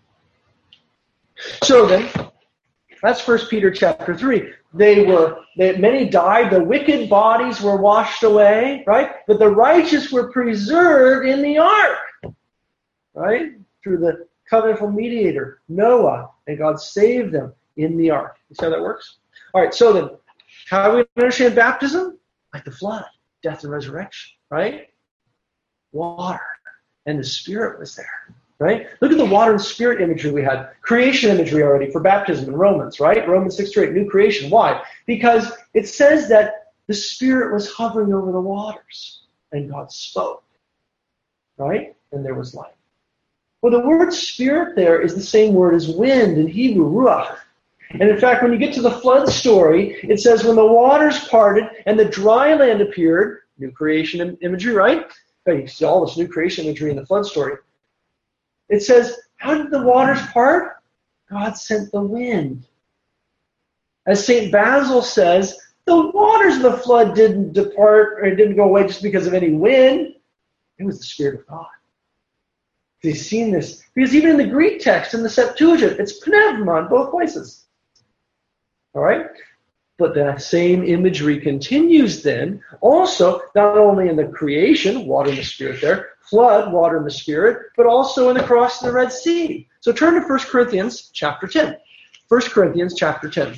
So then, that's First Peter chapter three. They were, they, many died, the wicked bodies were washed away, right? But the righteous were preserved in the ark, right? Through the covenantal mediator, Noah, and God saved them in the ark. You see how that works? All right, so then, how do we understand baptism? Like the flood, death and resurrection, right? Water, and the Spirit was there. Right? Look at the water and spirit imagery we had. Creation imagery already for baptism in Romans, right? Romans six to eight, new creation. Why? Because it says that the Spirit was hovering over the waters and God spoke. Right? And there was life. Well, the word spirit there is the same word as wind in Hebrew, ruach. And in fact, when you get to the flood story, it says when the waters parted and the dry land appeared, new creation imagery, right? You see all this new creation imagery in the flood story. It says, how did the waters part? God sent the wind. As Saint Basil says, the waters of the flood didn't depart or didn't go away just because of any wind. It was the Spirit of God. You've seen this. Because even in the Greek text, in the Septuagint, it's pneuma in both places. All right? But that same imagery continues then, also, not only in the creation, water and the Spirit there, flood, water and the Spirit, but also in the cross of the Red Sea. So turn to First Corinthians chapter ten. First Corinthians chapter ten.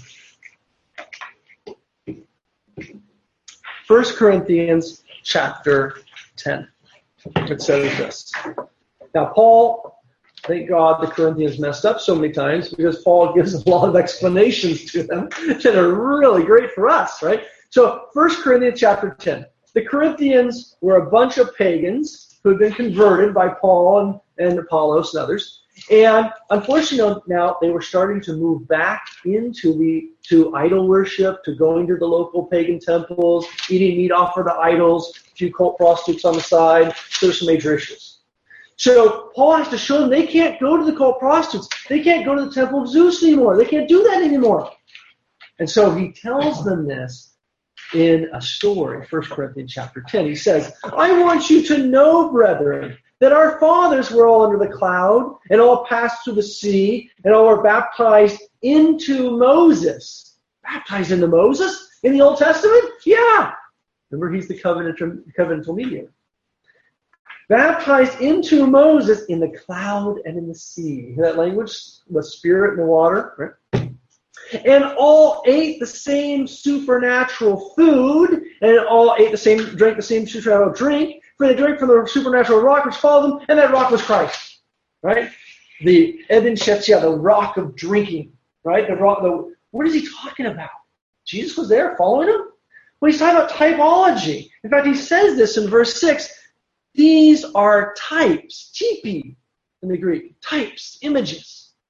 First Corinthians chapter ten. It says this. Now, Paul... Thank God the Corinthians messed up so many times because Paul gives a lot of explanations to them that are really great for us, right? So First Corinthians chapter ten. The Corinthians were a bunch of pagans who had been converted by Paul and, and Apollos and others. And unfortunately now they were starting to move back into the to idol worship, to going to the local pagan temples, eating meat offered to idols, a few cult prostitutes on the side. So there's some major issues. So Paul has to show them they can't go to the cult prostitutes. They can't go to the temple of Zeus anymore. They can't do that anymore. And so he tells them this in a story, First Corinthians chapter ten. He says, I want you to know, brethren, that our fathers were all under the cloud, and all passed through the sea, and all were baptized into Moses. Baptized into Moses? In the Old Testament? Yeah. Remember, he's the covenantal, covenantal mediator. Baptized into Moses in the cloud and in the sea. Hear that language? The Spirit and the water. Right? And all ate the same supernatural food, and all ate the same, drank the same supernatural drink, for they drank from the supernatural rock which followed them, and that rock was Christ. Right? The Eben Shetzia, the rock of drinking. Right? The rock. The, what is he talking about? Jesus was there following him? Well, he's talking about typology. In fact, he says this in verse six. These are types, typi in the Greek, types, images,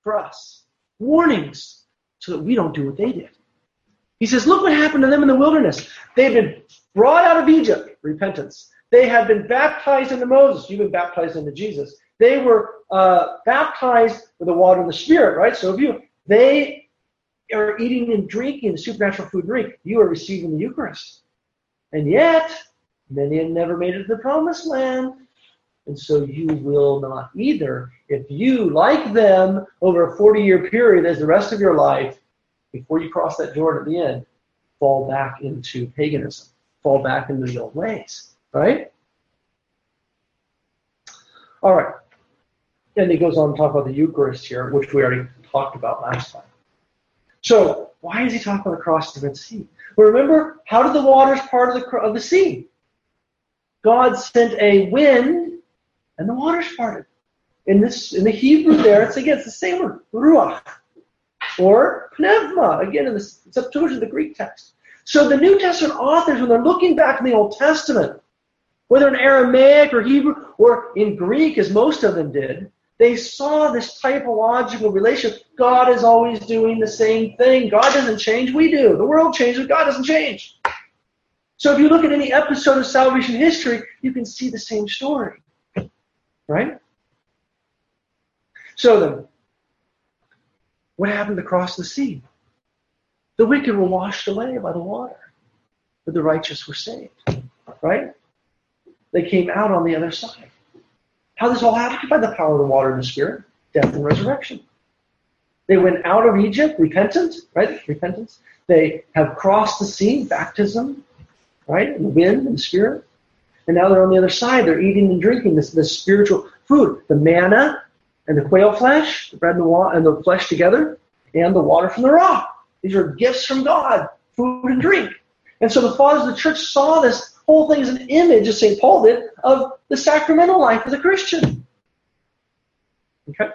for us. Warnings so that we don't do what they did. He says, look what happened to them in the wilderness. They've been brought out of Egypt, repentance. They had been baptized into Moses. You've been baptized into Jesus. They were uh, baptized with the water and the Spirit, right? So if you, they are eating and drinking the supernatural food and drink, you are receiving the Eucharist. And yet, many have never made it to the promised land. And so you will not either. If you, like them, over a forty-year period as the rest of your life, before you cross that Jordan at the end, fall back into paganism, fall back into the old ways, right? All right. And he goes on to talk about the Eucharist here, which we already talked about last time. So, why is he talking about the cross of the Red Sea? Well, remember, how did the waters part of the, of the sea? God sent a wind, and the waters parted. In this, in the Hebrew there, it's again, it's the same word, ruach, or pneuma, again in the Septuagint, the Greek text. So the New Testament authors, when they're looking back in the Old Testament, whether in Aramaic or Hebrew or in Greek, as most of them did, they saw this typological relationship. God is always doing the same thing. God doesn't change, we do. The world changes, God doesn't change. So if you look at any episode of salvation history, you can see the same story. Right? So then, what happened across the sea? The wicked were washed away by the water, but the righteous were saved. Right? They came out on the other side. How does this all happen? By the power of the water and the Spirit, death and resurrection. They went out of Egypt, repentant, right? Repentance. They have crossed the sea, baptism, right? And the wind and the Spirit. And now they're on the other side. They're eating and drinking this, this spiritual food. The manna and the quail flesh, the bread and the, wa- and the flesh together, and the water from the rock. These are gifts from God, food and drink. And so the fathers of the church saw this whole thing as an image, as Saint Paul did, of the sacramental life of the Christian. Okay?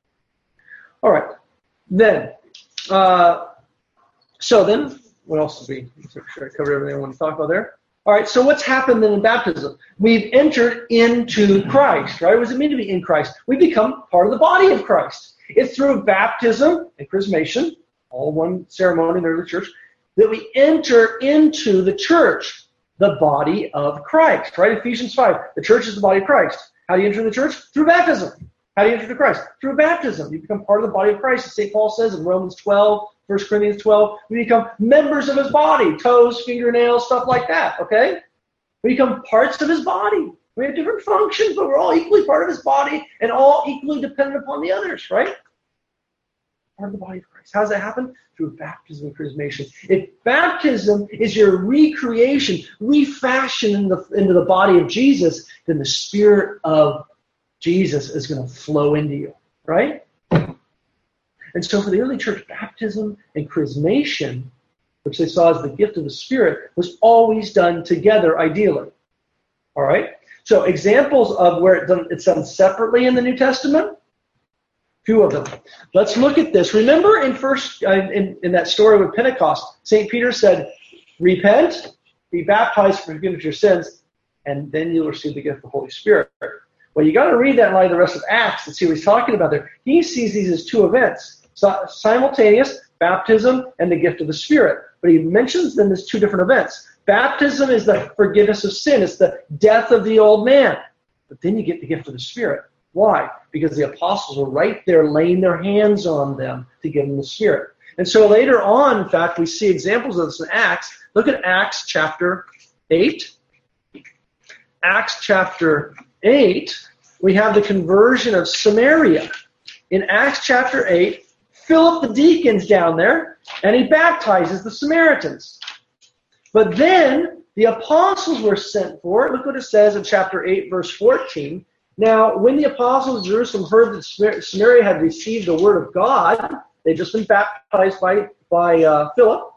All right. Then, uh, so then, what else did we, sure I covered everything I want to talk about there? All right, so what's happened then in baptism? We've entered into Christ, right? What does it mean to be in Christ? We become part of the body of Christ. It's through baptism and chrismation, all one ceremony in the early church, that we enter into the church, the body of Christ, right? Ephesians five, the church is the body of Christ. How do you enter the church? Through baptism. How do you enter to Christ? Through baptism. You become part of the body of Christ. As Saint Paul says in Romans twelve, First Corinthians twelve, we become members of his body, toes, fingernails, stuff like that, okay? We become parts of his body. We have different functions, but we're all equally part of his body and all equally dependent upon the others, right? Part of the body of Christ. How does that happen? Through baptism and chrismation. If baptism is your recreation, refashion in the, into the body of Jesus, then the Spirit of Jesus is going to flow into you, right? And so for the early church, baptism and chrismation, which they saw as the gift of the Spirit, was always done together, ideally. All right? So examples of where it's done, it's done separately in the New Testament, few of them. Let's look at this. Remember in first uh, in, in that story with Pentecost, Saint Peter said, repent, be baptized for forgiveness of your sins, and then you'll receive the gift of the Holy Spirit. Well, you got to read that in light of the rest of Acts to see what he's talking about there. He sees these as two events, so, simultaneous, baptism and the gift of the Spirit. But he mentions them as two different events. Baptism is the forgiveness of sin. It's the death of the old man. But then you get the gift of the Spirit. Why? Because the apostles were right there laying their hands on them to give them the Spirit. And so later on, in fact, we see examples of this in Acts. Look at Acts chapter eight. Acts chapter eight, we have the conversion of Samaria. In Acts chapter eight, Philip the deacon's down there, and he baptizes the Samaritans. But then the apostles were sent for. Look what it says in chapter eight, verse fourteen. Now, when the apostles of Jerusalem heard that Samaria had received the word of God, they'd just been baptized by, by uh, Philip,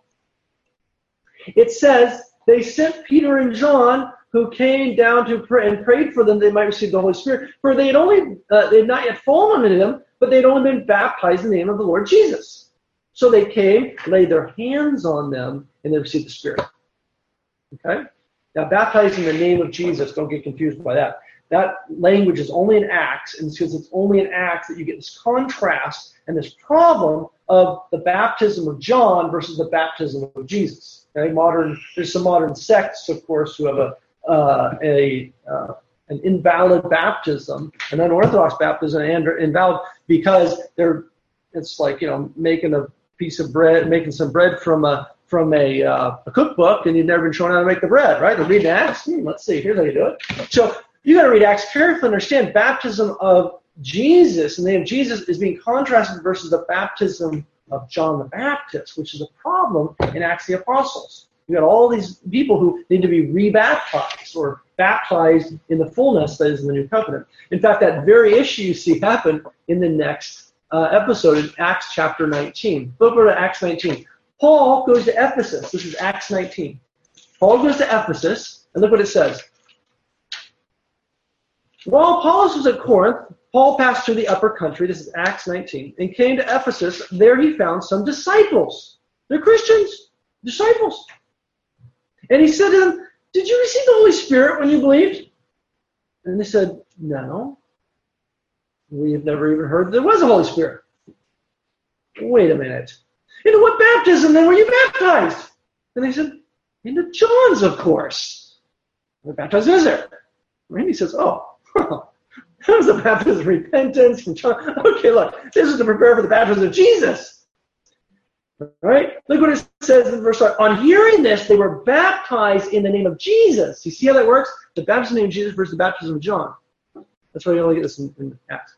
it says they sent Peter and John, who came down to pray and prayed for them they might receive the Holy Spirit. For they had only uh, they had not yet fallen into them, but they had only been baptized in the name of the Lord Jesus. So they came, laid their hands on them, and they received the Spirit. Okay? Now, baptizing in the name of Jesus, don't get confused by that. that language is only in Acts, and because it's only in Acts that you get this contrast and this problem of the baptism of John versus the baptism of Jesus. Okay, modern there's some modern sects, of course, who have a uh, a uh, an invalid baptism, an unorthodox baptism, and invalid because they're it's like you know making a piece of bread, making some bread from a from a, uh, a cookbook, and you've never been shown how to make the bread, right? They're reading Acts. Hmm, let's see, here's how you do it. So you got to read Acts carefully, understand baptism of Jesus, in the name of Jesus, is being contrasted versus the baptism of John the Baptist, which is a problem in Acts of the Apostles. You got all these people who need to be rebaptized or baptized in the fullness that is in the new covenant. In fact, that very issue you see happen in the next uh, episode in Acts chapter nineteen. Look over to Acts nineteen. Paul goes to Ephesus. This is Acts nineteen. Paul goes to Ephesus, and look what it says. While Apollos was at Corinth, Paul passed through the upper country, this is Acts nineteen, and came to Ephesus. There he found some disciples. They're Christians, disciples. And he said to them, did you receive the Holy Spirit when you believed? And they said, no. We've never even heard there was a Holy Spirit. Wait a minute. Into what baptism then were you baptized? And they said, into John's, of course. What baptism is there? And he says, oh. That was a baptism of repentance from John. Okay, look, this is to prepare for the baptism of Jesus. All right? Look what it says in verse one. On hearing this, they were baptized in the name of Jesus. You see how that works? The baptism in the name of Jesus versus the baptism of John. That's why you only get this in, in Acts.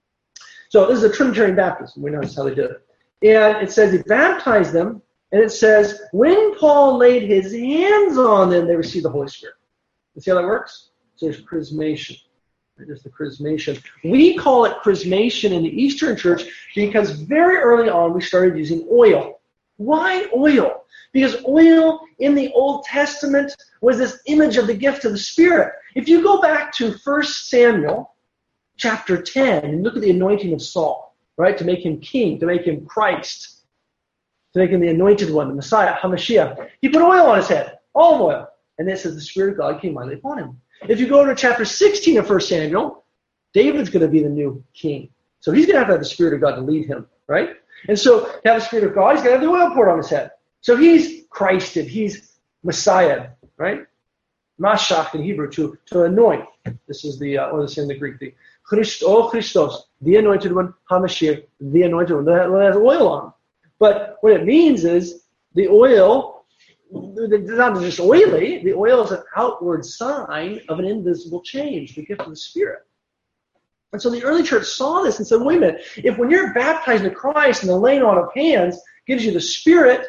So this is a Trinitarian baptism. We know that's how they did it. And it says he baptized them, and it says when Paul laid his hands on them, they received the Holy Spirit. You see how that works? So there's chrismation. There's the chrismation. We call it chrismation in the Eastern Church because very early on we started using oil. Why oil? Because oil in the Old Testament was this image of the gift of the Spirit. If you go back to First Samuel chapter ten and look at the anointing of Saul, right, to make him king, to make him Christ, to make him the anointed one, the Messiah, HaMashiach, he put oil on his head, olive oil. And this says the Spirit of God came mightily upon him. If you go to chapter sixteen of First Samuel, David's going to be the new king. So he's going to have to have the Spirit of God to lead him, right? And so to have the Spirit of God, he's going to have the oil poured on his head. So he's Christed. He's Messiah, right? Mashach in Hebrew, to, to anoint. This is the, uh, what is it in the Greek? The Christ, oh Christos, the anointed one, HaMashiach, the anointed one. That has oil on. But what it means is the oil, it's not just oily, the oil is an outward sign of an invisible change, the gift of the Spirit. And so the early church saw this and said, wait a minute, if when you're baptized into Christ and the laying on of hands gives you the Spirit,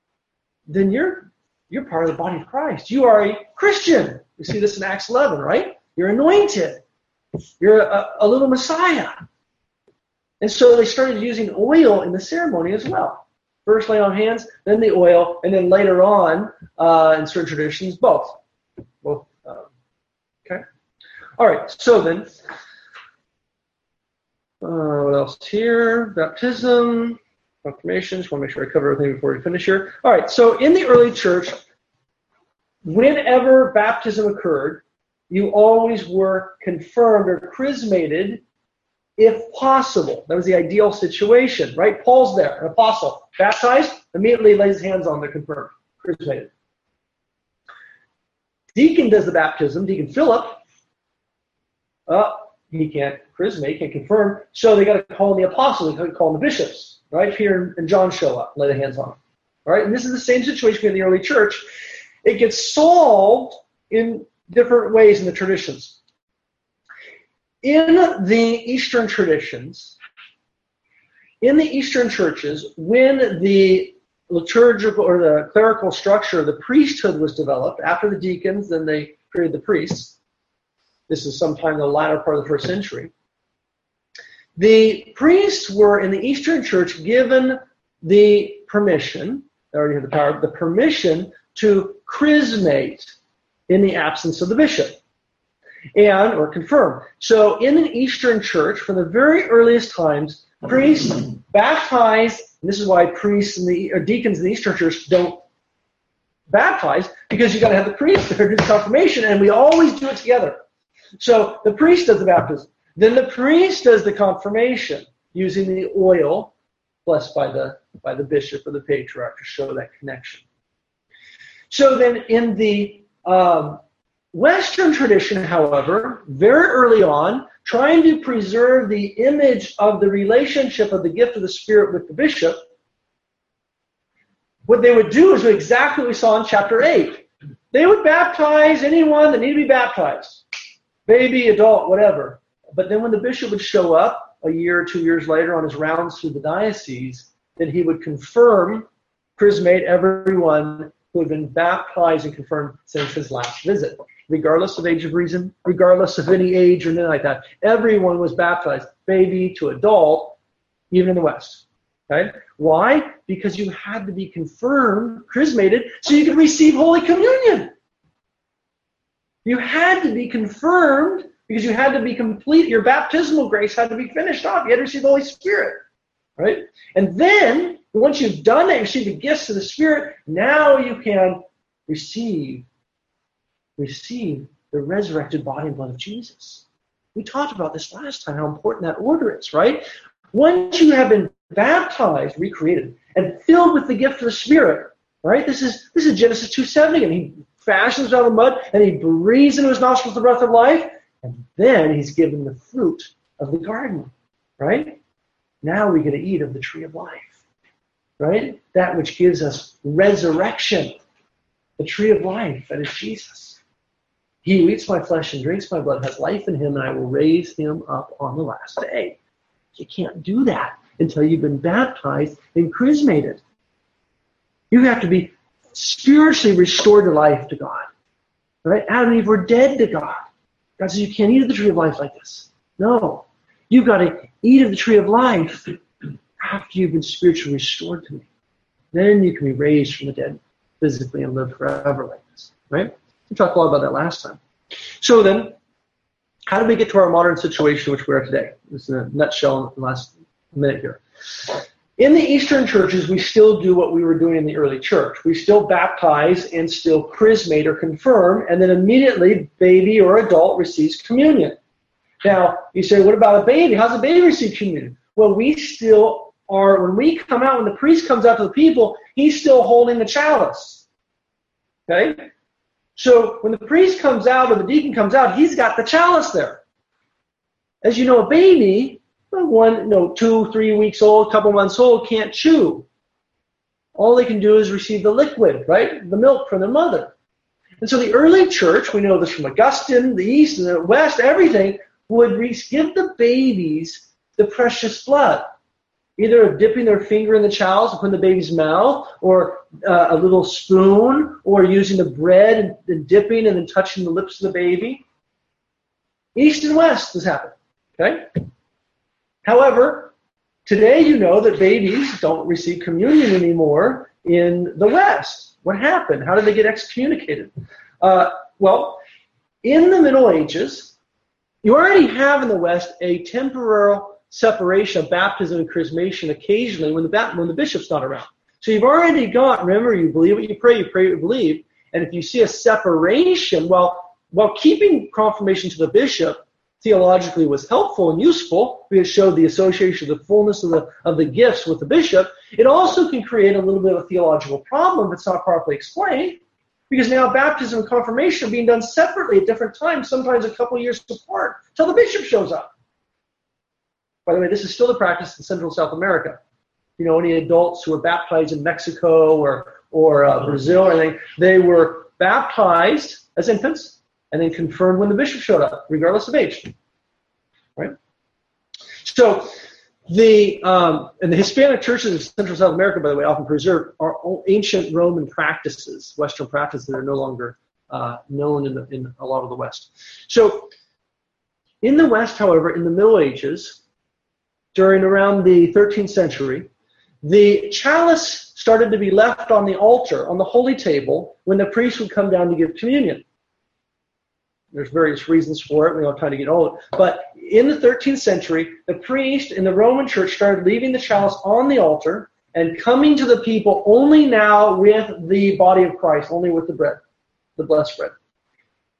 then you're you're part of the body of Christ. You are a Christian. We see this in Acts eleven, right? You're anointed. You're a, a little Messiah. And so they started using oil in the ceremony as well. First lay on hands, then the oil, and then later on, uh, in certain traditions, both. Both. Uh, okay. All right. So then, uh, what else here? Baptism, confirmation. Just want to make sure I cover everything before we finish here. All right. So in the early church, whenever baptism occurred, you always were confirmed or chrismated, if possible. That was the ideal situation, right? Paul's there, an apostle, baptized, immediately lays hands on, they're confirmed, chrismated. Deacon does the baptism, Deacon Philip, uh, he can't chrismate, can't confirm, so they got to call in the apostles, they got to call in the bishops, right? Peter and John show up, lay their hands on them. All right, and this is the same situation in the early church. It gets solved in different ways in the traditions. In the Eastern traditions, in the Eastern churches, when the liturgical or the clerical structure of the priesthood was developed, after the deacons, then they created the priests. This is sometime in the latter part of the first century. The priests were in the Eastern church given the permission, they already had the power, the permission to chrismate in the absence of the bishop. And, or confirm. So in an Eastern church, from the very earliest times, priests baptize, and this is why priests and the or deacons in the Eastern church don't baptize, because you got to have the priest there do the confirmation, and we always do it together. So the priest does the baptism. Then the priest does the confirmation using the oil blessed by the by the bishop or the patriarch to show that connection. So then in the um, Western tradition, however, very early on, trying to preserve the image of the relationship of the gift of the Spirit with the bishop, what they would do is exactly what we saw in chapter eight. They would baptize anyone that needed to be baptized, baby, adult, whatever. But then when the bishop would show up a year or two years later on his rounds through the diocese, then he would confirm, chrismate everyone who had been baptized and confirmed since his last visit, regardless of age of reason, regardless of any age or anything like that. Everyone was baptized, baby to adult, even in the West. Okay? Why? Because you had to be confirmed, chrismated, so you could receive Holy Communion. You had to be confirmed because you had to be complete. Your baptismal grace had to be finished off. You had to receive the Holy Spirit. Right? And then, once you've done that, received the gifts of the Spirit, now you can receive, receive the resurrected body and blood of Jesus. We talked about this last time, how important that order is, right? Once you have been baptized, recreated, and filled with the gift of the Spirit, right? This is this is Genesis two seventy, and he fashions out of the mud, and he breathes into his nostrils the breath of life, and then he's given the fruit of the garden, right? Now we get to eat of the tree of life, right? That which gives us resurrection, the tree of life, that is Jesus. He who eats my flesh and drinks my blood has life in him, and I will raise him up on the last day. You can't do that until you've been baptized and chrismated. You have to be spiritually restored to life to God. Right? Adam and Eve were dead to God. God says you can't eat of the tree of life like this. No. You've got to eat of the tree of life after you've been spiritually restored to me. Then you can be raised from the dead physically and live forever like this. Right? We talked a lot about that last time. So then, how did we get to our modern situation which we are today? This is in a nutshell in the last minute here. In the Eastern churches, we still do what we were doing in the early church. We still baptize and still chrismate or confirm, and then immediately baby or adult receives communion. Now, you say, what about a baby? How's a baby receive communion? Well, we still are, when we come out, when the priest comes out to the people, he's still holding the chalice. Okay? So when the priest comes out or the deacon comes out, he's got the chalice there. As you know, a baby, one, no, two, three weeks old, couple months old, can't chew. All they can do is receive the liquid, right? The milk from their mother. And so the early church, we know this from Augustine, the East and the West, everything, would give the babies the precious blood. Either dipping their finger in the chalice and putting in the baby's mouth, or uh, a little spoon, or using the bread and, and dipping and then touching the lips of the baby. East and West this happened. Okay? However, today you know that babies don't receive communion anymore in the West. What happened? How did they get excommunicated? Uh, well, in the Middle Ages, you already have in the West a temporal separation of baptism and chrismation occasionally when the when the bishop's not around. So you've already got, remember, you believe what you pray, you pray what you believe, and if you see a separation, well, while keeping confirmation to the bishop theologically was helpful and useful, because it showed the association of the fullness of the of the gifts with the bishop, it also can create a little bit of a theological problem if it's not properly explained, because now baptism and confirmation are being done separately at different times, sometimes a couple of years apart, until the bishop shows up. By the way, this is still the practice in Central South America. You know, any adults who were baptized in Mexico or or uh, Brazil or anything, they were baptized as infants and then confirmed when the bishop showed up, regardless of age. Right? So the um, and the Hispanic churches of Central South America, by the way, often preserve are ancient Roman practices, Western practices that are no longer uh, known in, the, in a lot of the West. So in the West, however, in the Middle Ages, during around the thirteenth century, the chalice started to be left on the altar, on the holy table, when the priest would come down to give communion. There's various reasons for it. We don't have time to get all of it. But in the thirteenth century, the priest in the Roman church started leaving the chalice on the altar and coming to the people only now with the body of Christ, only with the bread, the blessed bread.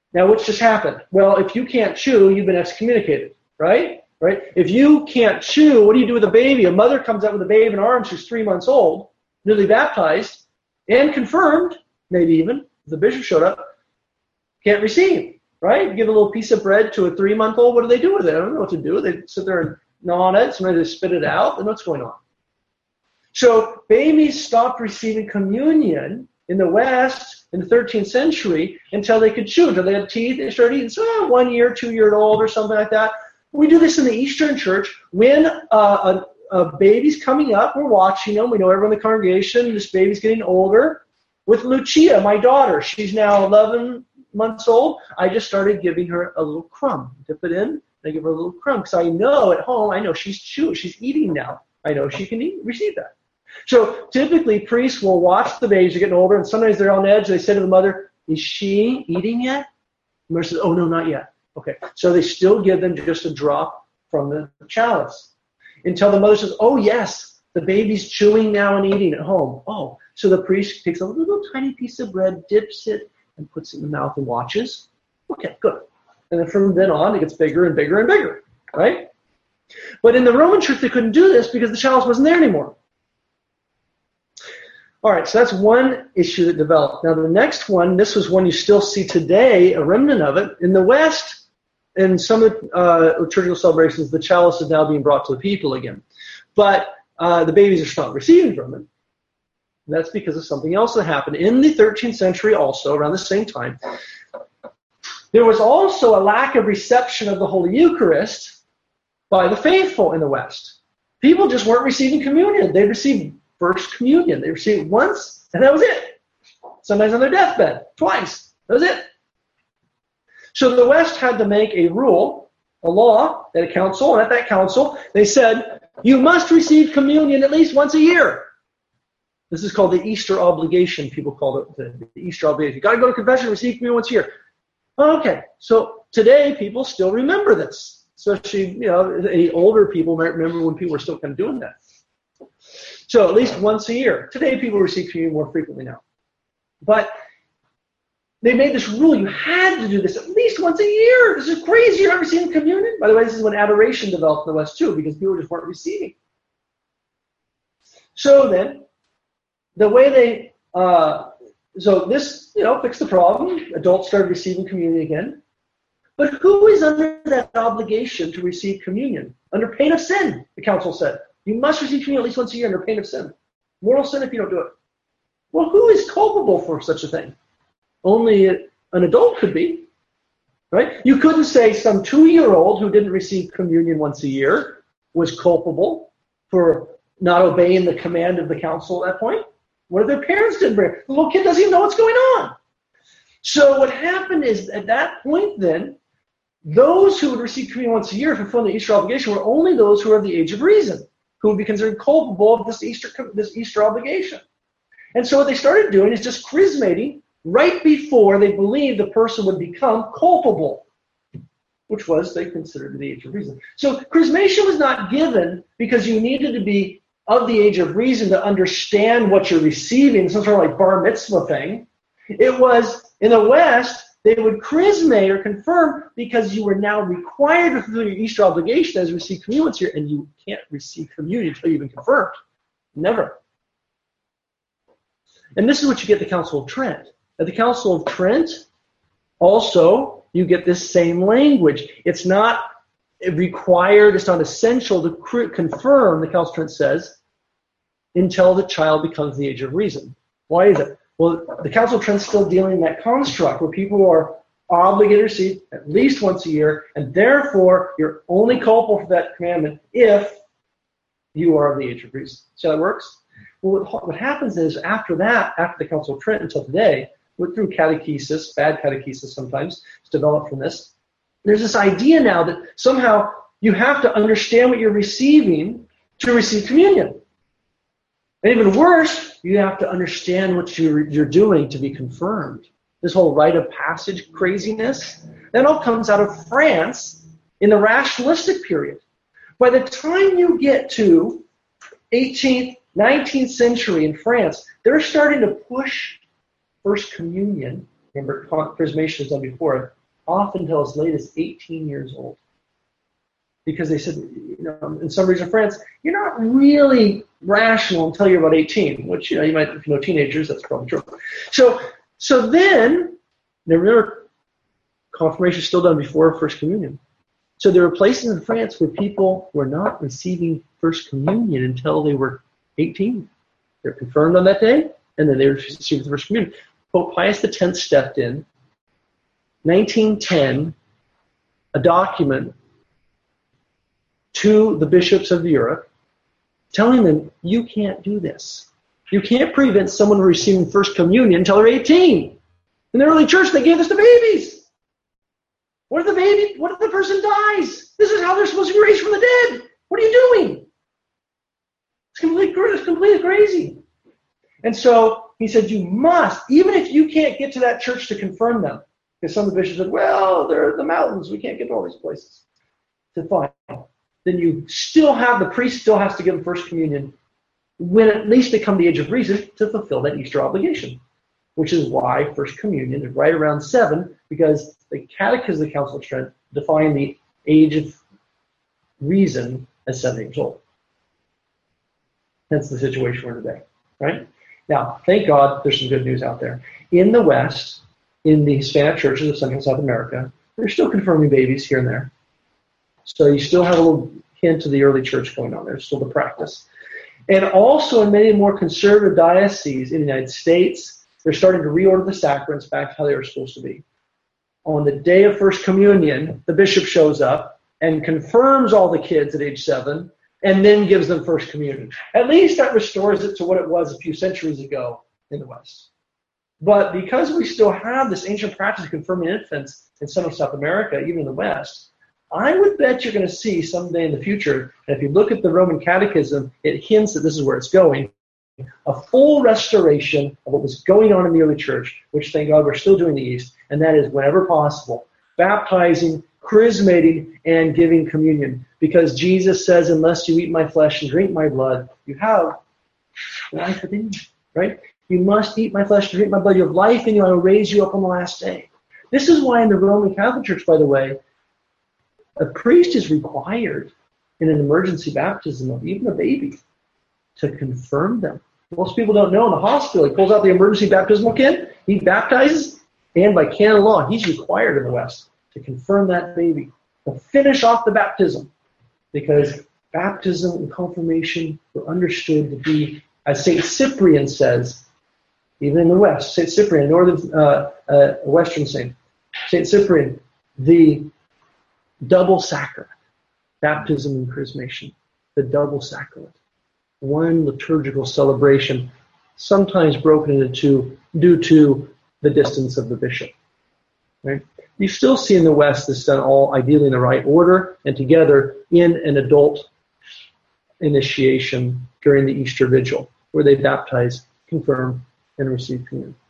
Now, what's just happened? Well, if you can't chew, you've been excommunicated, right? Right? If you can't chew, what do you do with a baby? A mother comes up with a baby in her arms who's three months old, newly baptized, and confirmed, maybe even, if the bishop showed up, can't receive, right? Give a little piece of bread to a three-month-old, what do they do with it? I don't know what to do. They sit there and gnaw on it, sometimes they spit it out, and what's going on? So babies stopped receiving communion in the West in the thirteenth century until they could chew, until they had teeth, they started eating, so oh, one year, two year old or something like that. We do this in the Eastern Church. When uh, a, a baby's coming up, we're watching them. We know everyone in the congregation. This baby's getting older. With Lucia, my daughter, she's now eleven months old. I just started giving her a little crumb. Dip it in, and I give her a little crumb because I know at home, I know she's chewing, she's eating now. I know she can eat, receive that. So typically, priests will watch the babies are getting older, and sometimes they're on edge. They say to the mother, "Is she eating yet?" The mother says, "Oh no, not yet." Okay, so they still give them just a drop from the chalice until the mother says, "Oh yes, the baby's chewing now and eating at home." Oh, so the priest takes a little tiny piece of bread, dips it, and puts it in the mouth and watches. Okay, good. And then from then on, it gets bigger and bigger and bigger, right? But in the Roman Church, they couldn't do this because the chalice wasn't there anymore. All right, so that's one issue that developed. Now, the next one, this was one you still see today, a remnant of it. In the West, in some of the uh, liturgical celebrations, the chalice is now being brought to the people again. But uh, the babies are still not receiving from it. And that's because of something else that happened. In the thirteenth century also, around the same time, there was also a lack of reception of the Holy Eucharist by the faithful in the West. People just weren't receiving communion. They received First Communion. They received it once, and that was it. Sometimes on their deathbed, twice. That was it. So the West had to make a rule, a law, at a council, and at that council, they said, you must receive communion at least once a year. This is called the Easter obligation. People call it the, the Easter obligation. You've got to go to confession, receive communion once a year. Okay, so today people still remember this. Especially, you know, any older people might remember when people were still kind of doing that. So at least once a year. Today people receive communion more frequently now. But they made this rule. You had to do this at least once a year. This is crazy. You're not receiving communion? By the way, this is when adoration developed in the West too, because people just weren't receiving. So then, the way they, uh, so this, you know, fixed the problem. Adults started receiving communion again. But who is under that obligation to receive communion? Under pain of sin, the council said. You must receive communion at least once a year under pain of sin. Mortal sin if you don't do it. Well, who is culpable for such a thing? Only an adult could be, right? You couldn't say some two-year-old who didn't receive communion once a year was culpable for not obeying the command of the council at that point. What if their parents didn't bring it? The little kid doesn't even know what's going on. So what happened is at that point then, those who would receive communion once a year fulfilling the Easter obligation were only those who were of the age of reason, who would be considered culpable of this Easter this Easter obligation. And so what they started doing is just chrismating right before they believed the person would become culpable, which was they considered the age of reason. So chrismation was not given because you needed to be of the age of reason to understand what you're receiving, some sort of like bar mitzvah thing. It was, in the West, they would chrismate or confirm because you were now required to fulfill your Easter obligation as you receive communion once a year, and you can't receive communion until you've been confirmed. Never. And this is what you get at the Council of Trent. At the Council of Trent, also, you get this same language. It's not required, it's not essential to confirm, the Council of Trent says, until the child becomes the age of reason. Why is it? Well, the Council of Trent is still dealing in that construct where people are obligated to receive at least once a year, and therefore you're only culpable for that commandment if you are of the age of reason. See how that works? Well, what, what happens is after that, after the Council of Trent until today, went through catechesis, bad catechesis sometimes, it's developed from this. There's this idea now that somehow you have to understand what you're receiving to receive communion. And even worse, you have to understand what you're, you're doing to be confirmed. This whole rite of passage craziness, that all comes out of France in the rationalistic period. By the time you get to eighteenth, nineteenth century in France, they're starting to push First Communion. Remember, chrismation was done before, often until as late as eighteen years old. Because they said, you know, in some regions of France, you're not really rational until you're about eighteen, which, you know, you might, if you know teenagers, that's probably true. So, so then, now remember, confirmation is still done before First Communion. So there were places in France where people were not receiving First Communion until they were eighteen. They're confirmed on that day, and then they received the First Communion. Pope Pius the tenth stepped in, nineteen ten, a document to the bishops of Europe, telling them, you can't do this. You can't prevent someone from receiving First Communion until they're eighteen. In the early church, they gave this to babies. What if the baby, what if the person dies? This is how they're supposed to be raised from the dead. What are you doing? It's completely, it's completely crazy. And so he said, you must, even if you can't get to that church to confirm them, because some of the bishops said, well, they're the mountains, we can't get to all these places. He said, fine. Then you still have, the priest still has to give them First Communion when at least they come to the age of reason to fulfill that Easter obligation, which is why First Communion is right around seven, because the Catechism of the Council of Trent defined the age of reason as seven years old. That's the situation we're in today, right? Now, thank God there's some good news out there. In the West, in the Hispanic churches of Central and South America, they're still confirming babies here and there. So you still have a little hint of the early church going on there, still the practice. And also in many more conservative dioceses in the United States, they're starting to reorder the sacraments back to how they were supposed to be. On the day of First Communion, the bishop shows up and confirms all the kids at age seven and then gives them First Communion. At least that restores it to what it was a few centuries ago in the West. But because we still have this ancient practice of confirming infants in Central and South America, even in the West, I would bet you're going to see someday in the future, and if you look at the Roman Catechism, it hints that this is where it's going, a full restoration of what was going on in the early church, which, thank God, we're still doing in the East, and that is, whenever possible, baptizing, chrismating, and giving communion. Because Jesus says, unless you eat my flesh and drink my blood, you have life within you, right? You must eat my flesh and drink my blood. You have life in you. I will raise you up on the last day. This is why in the Roman Catholic Church, by the way, a priest is required in an emergency baptism of even a baby to confirm them. Most people don't know in the hospital, he pulls out the emergency baptismal kit, he baptizes, and by canon law, he's required in the West to confirm that baby, to finish off the baptism, because baptism and confirmation were understood to be, as Saint Cyprian says, even in the West, Saint Cyprian, northern, uh, uh, Western saint, Saint Cyprian, the double sacrament, baptism and chrismation, the double sacrament. One liturgical celebration, sometimes broken into two due to the distance of the bishop. Right? You still see in the West this done all ideally in the right order and together in an adult initiation during the Easter Vigil, where they baptize, confirm, and receive communion.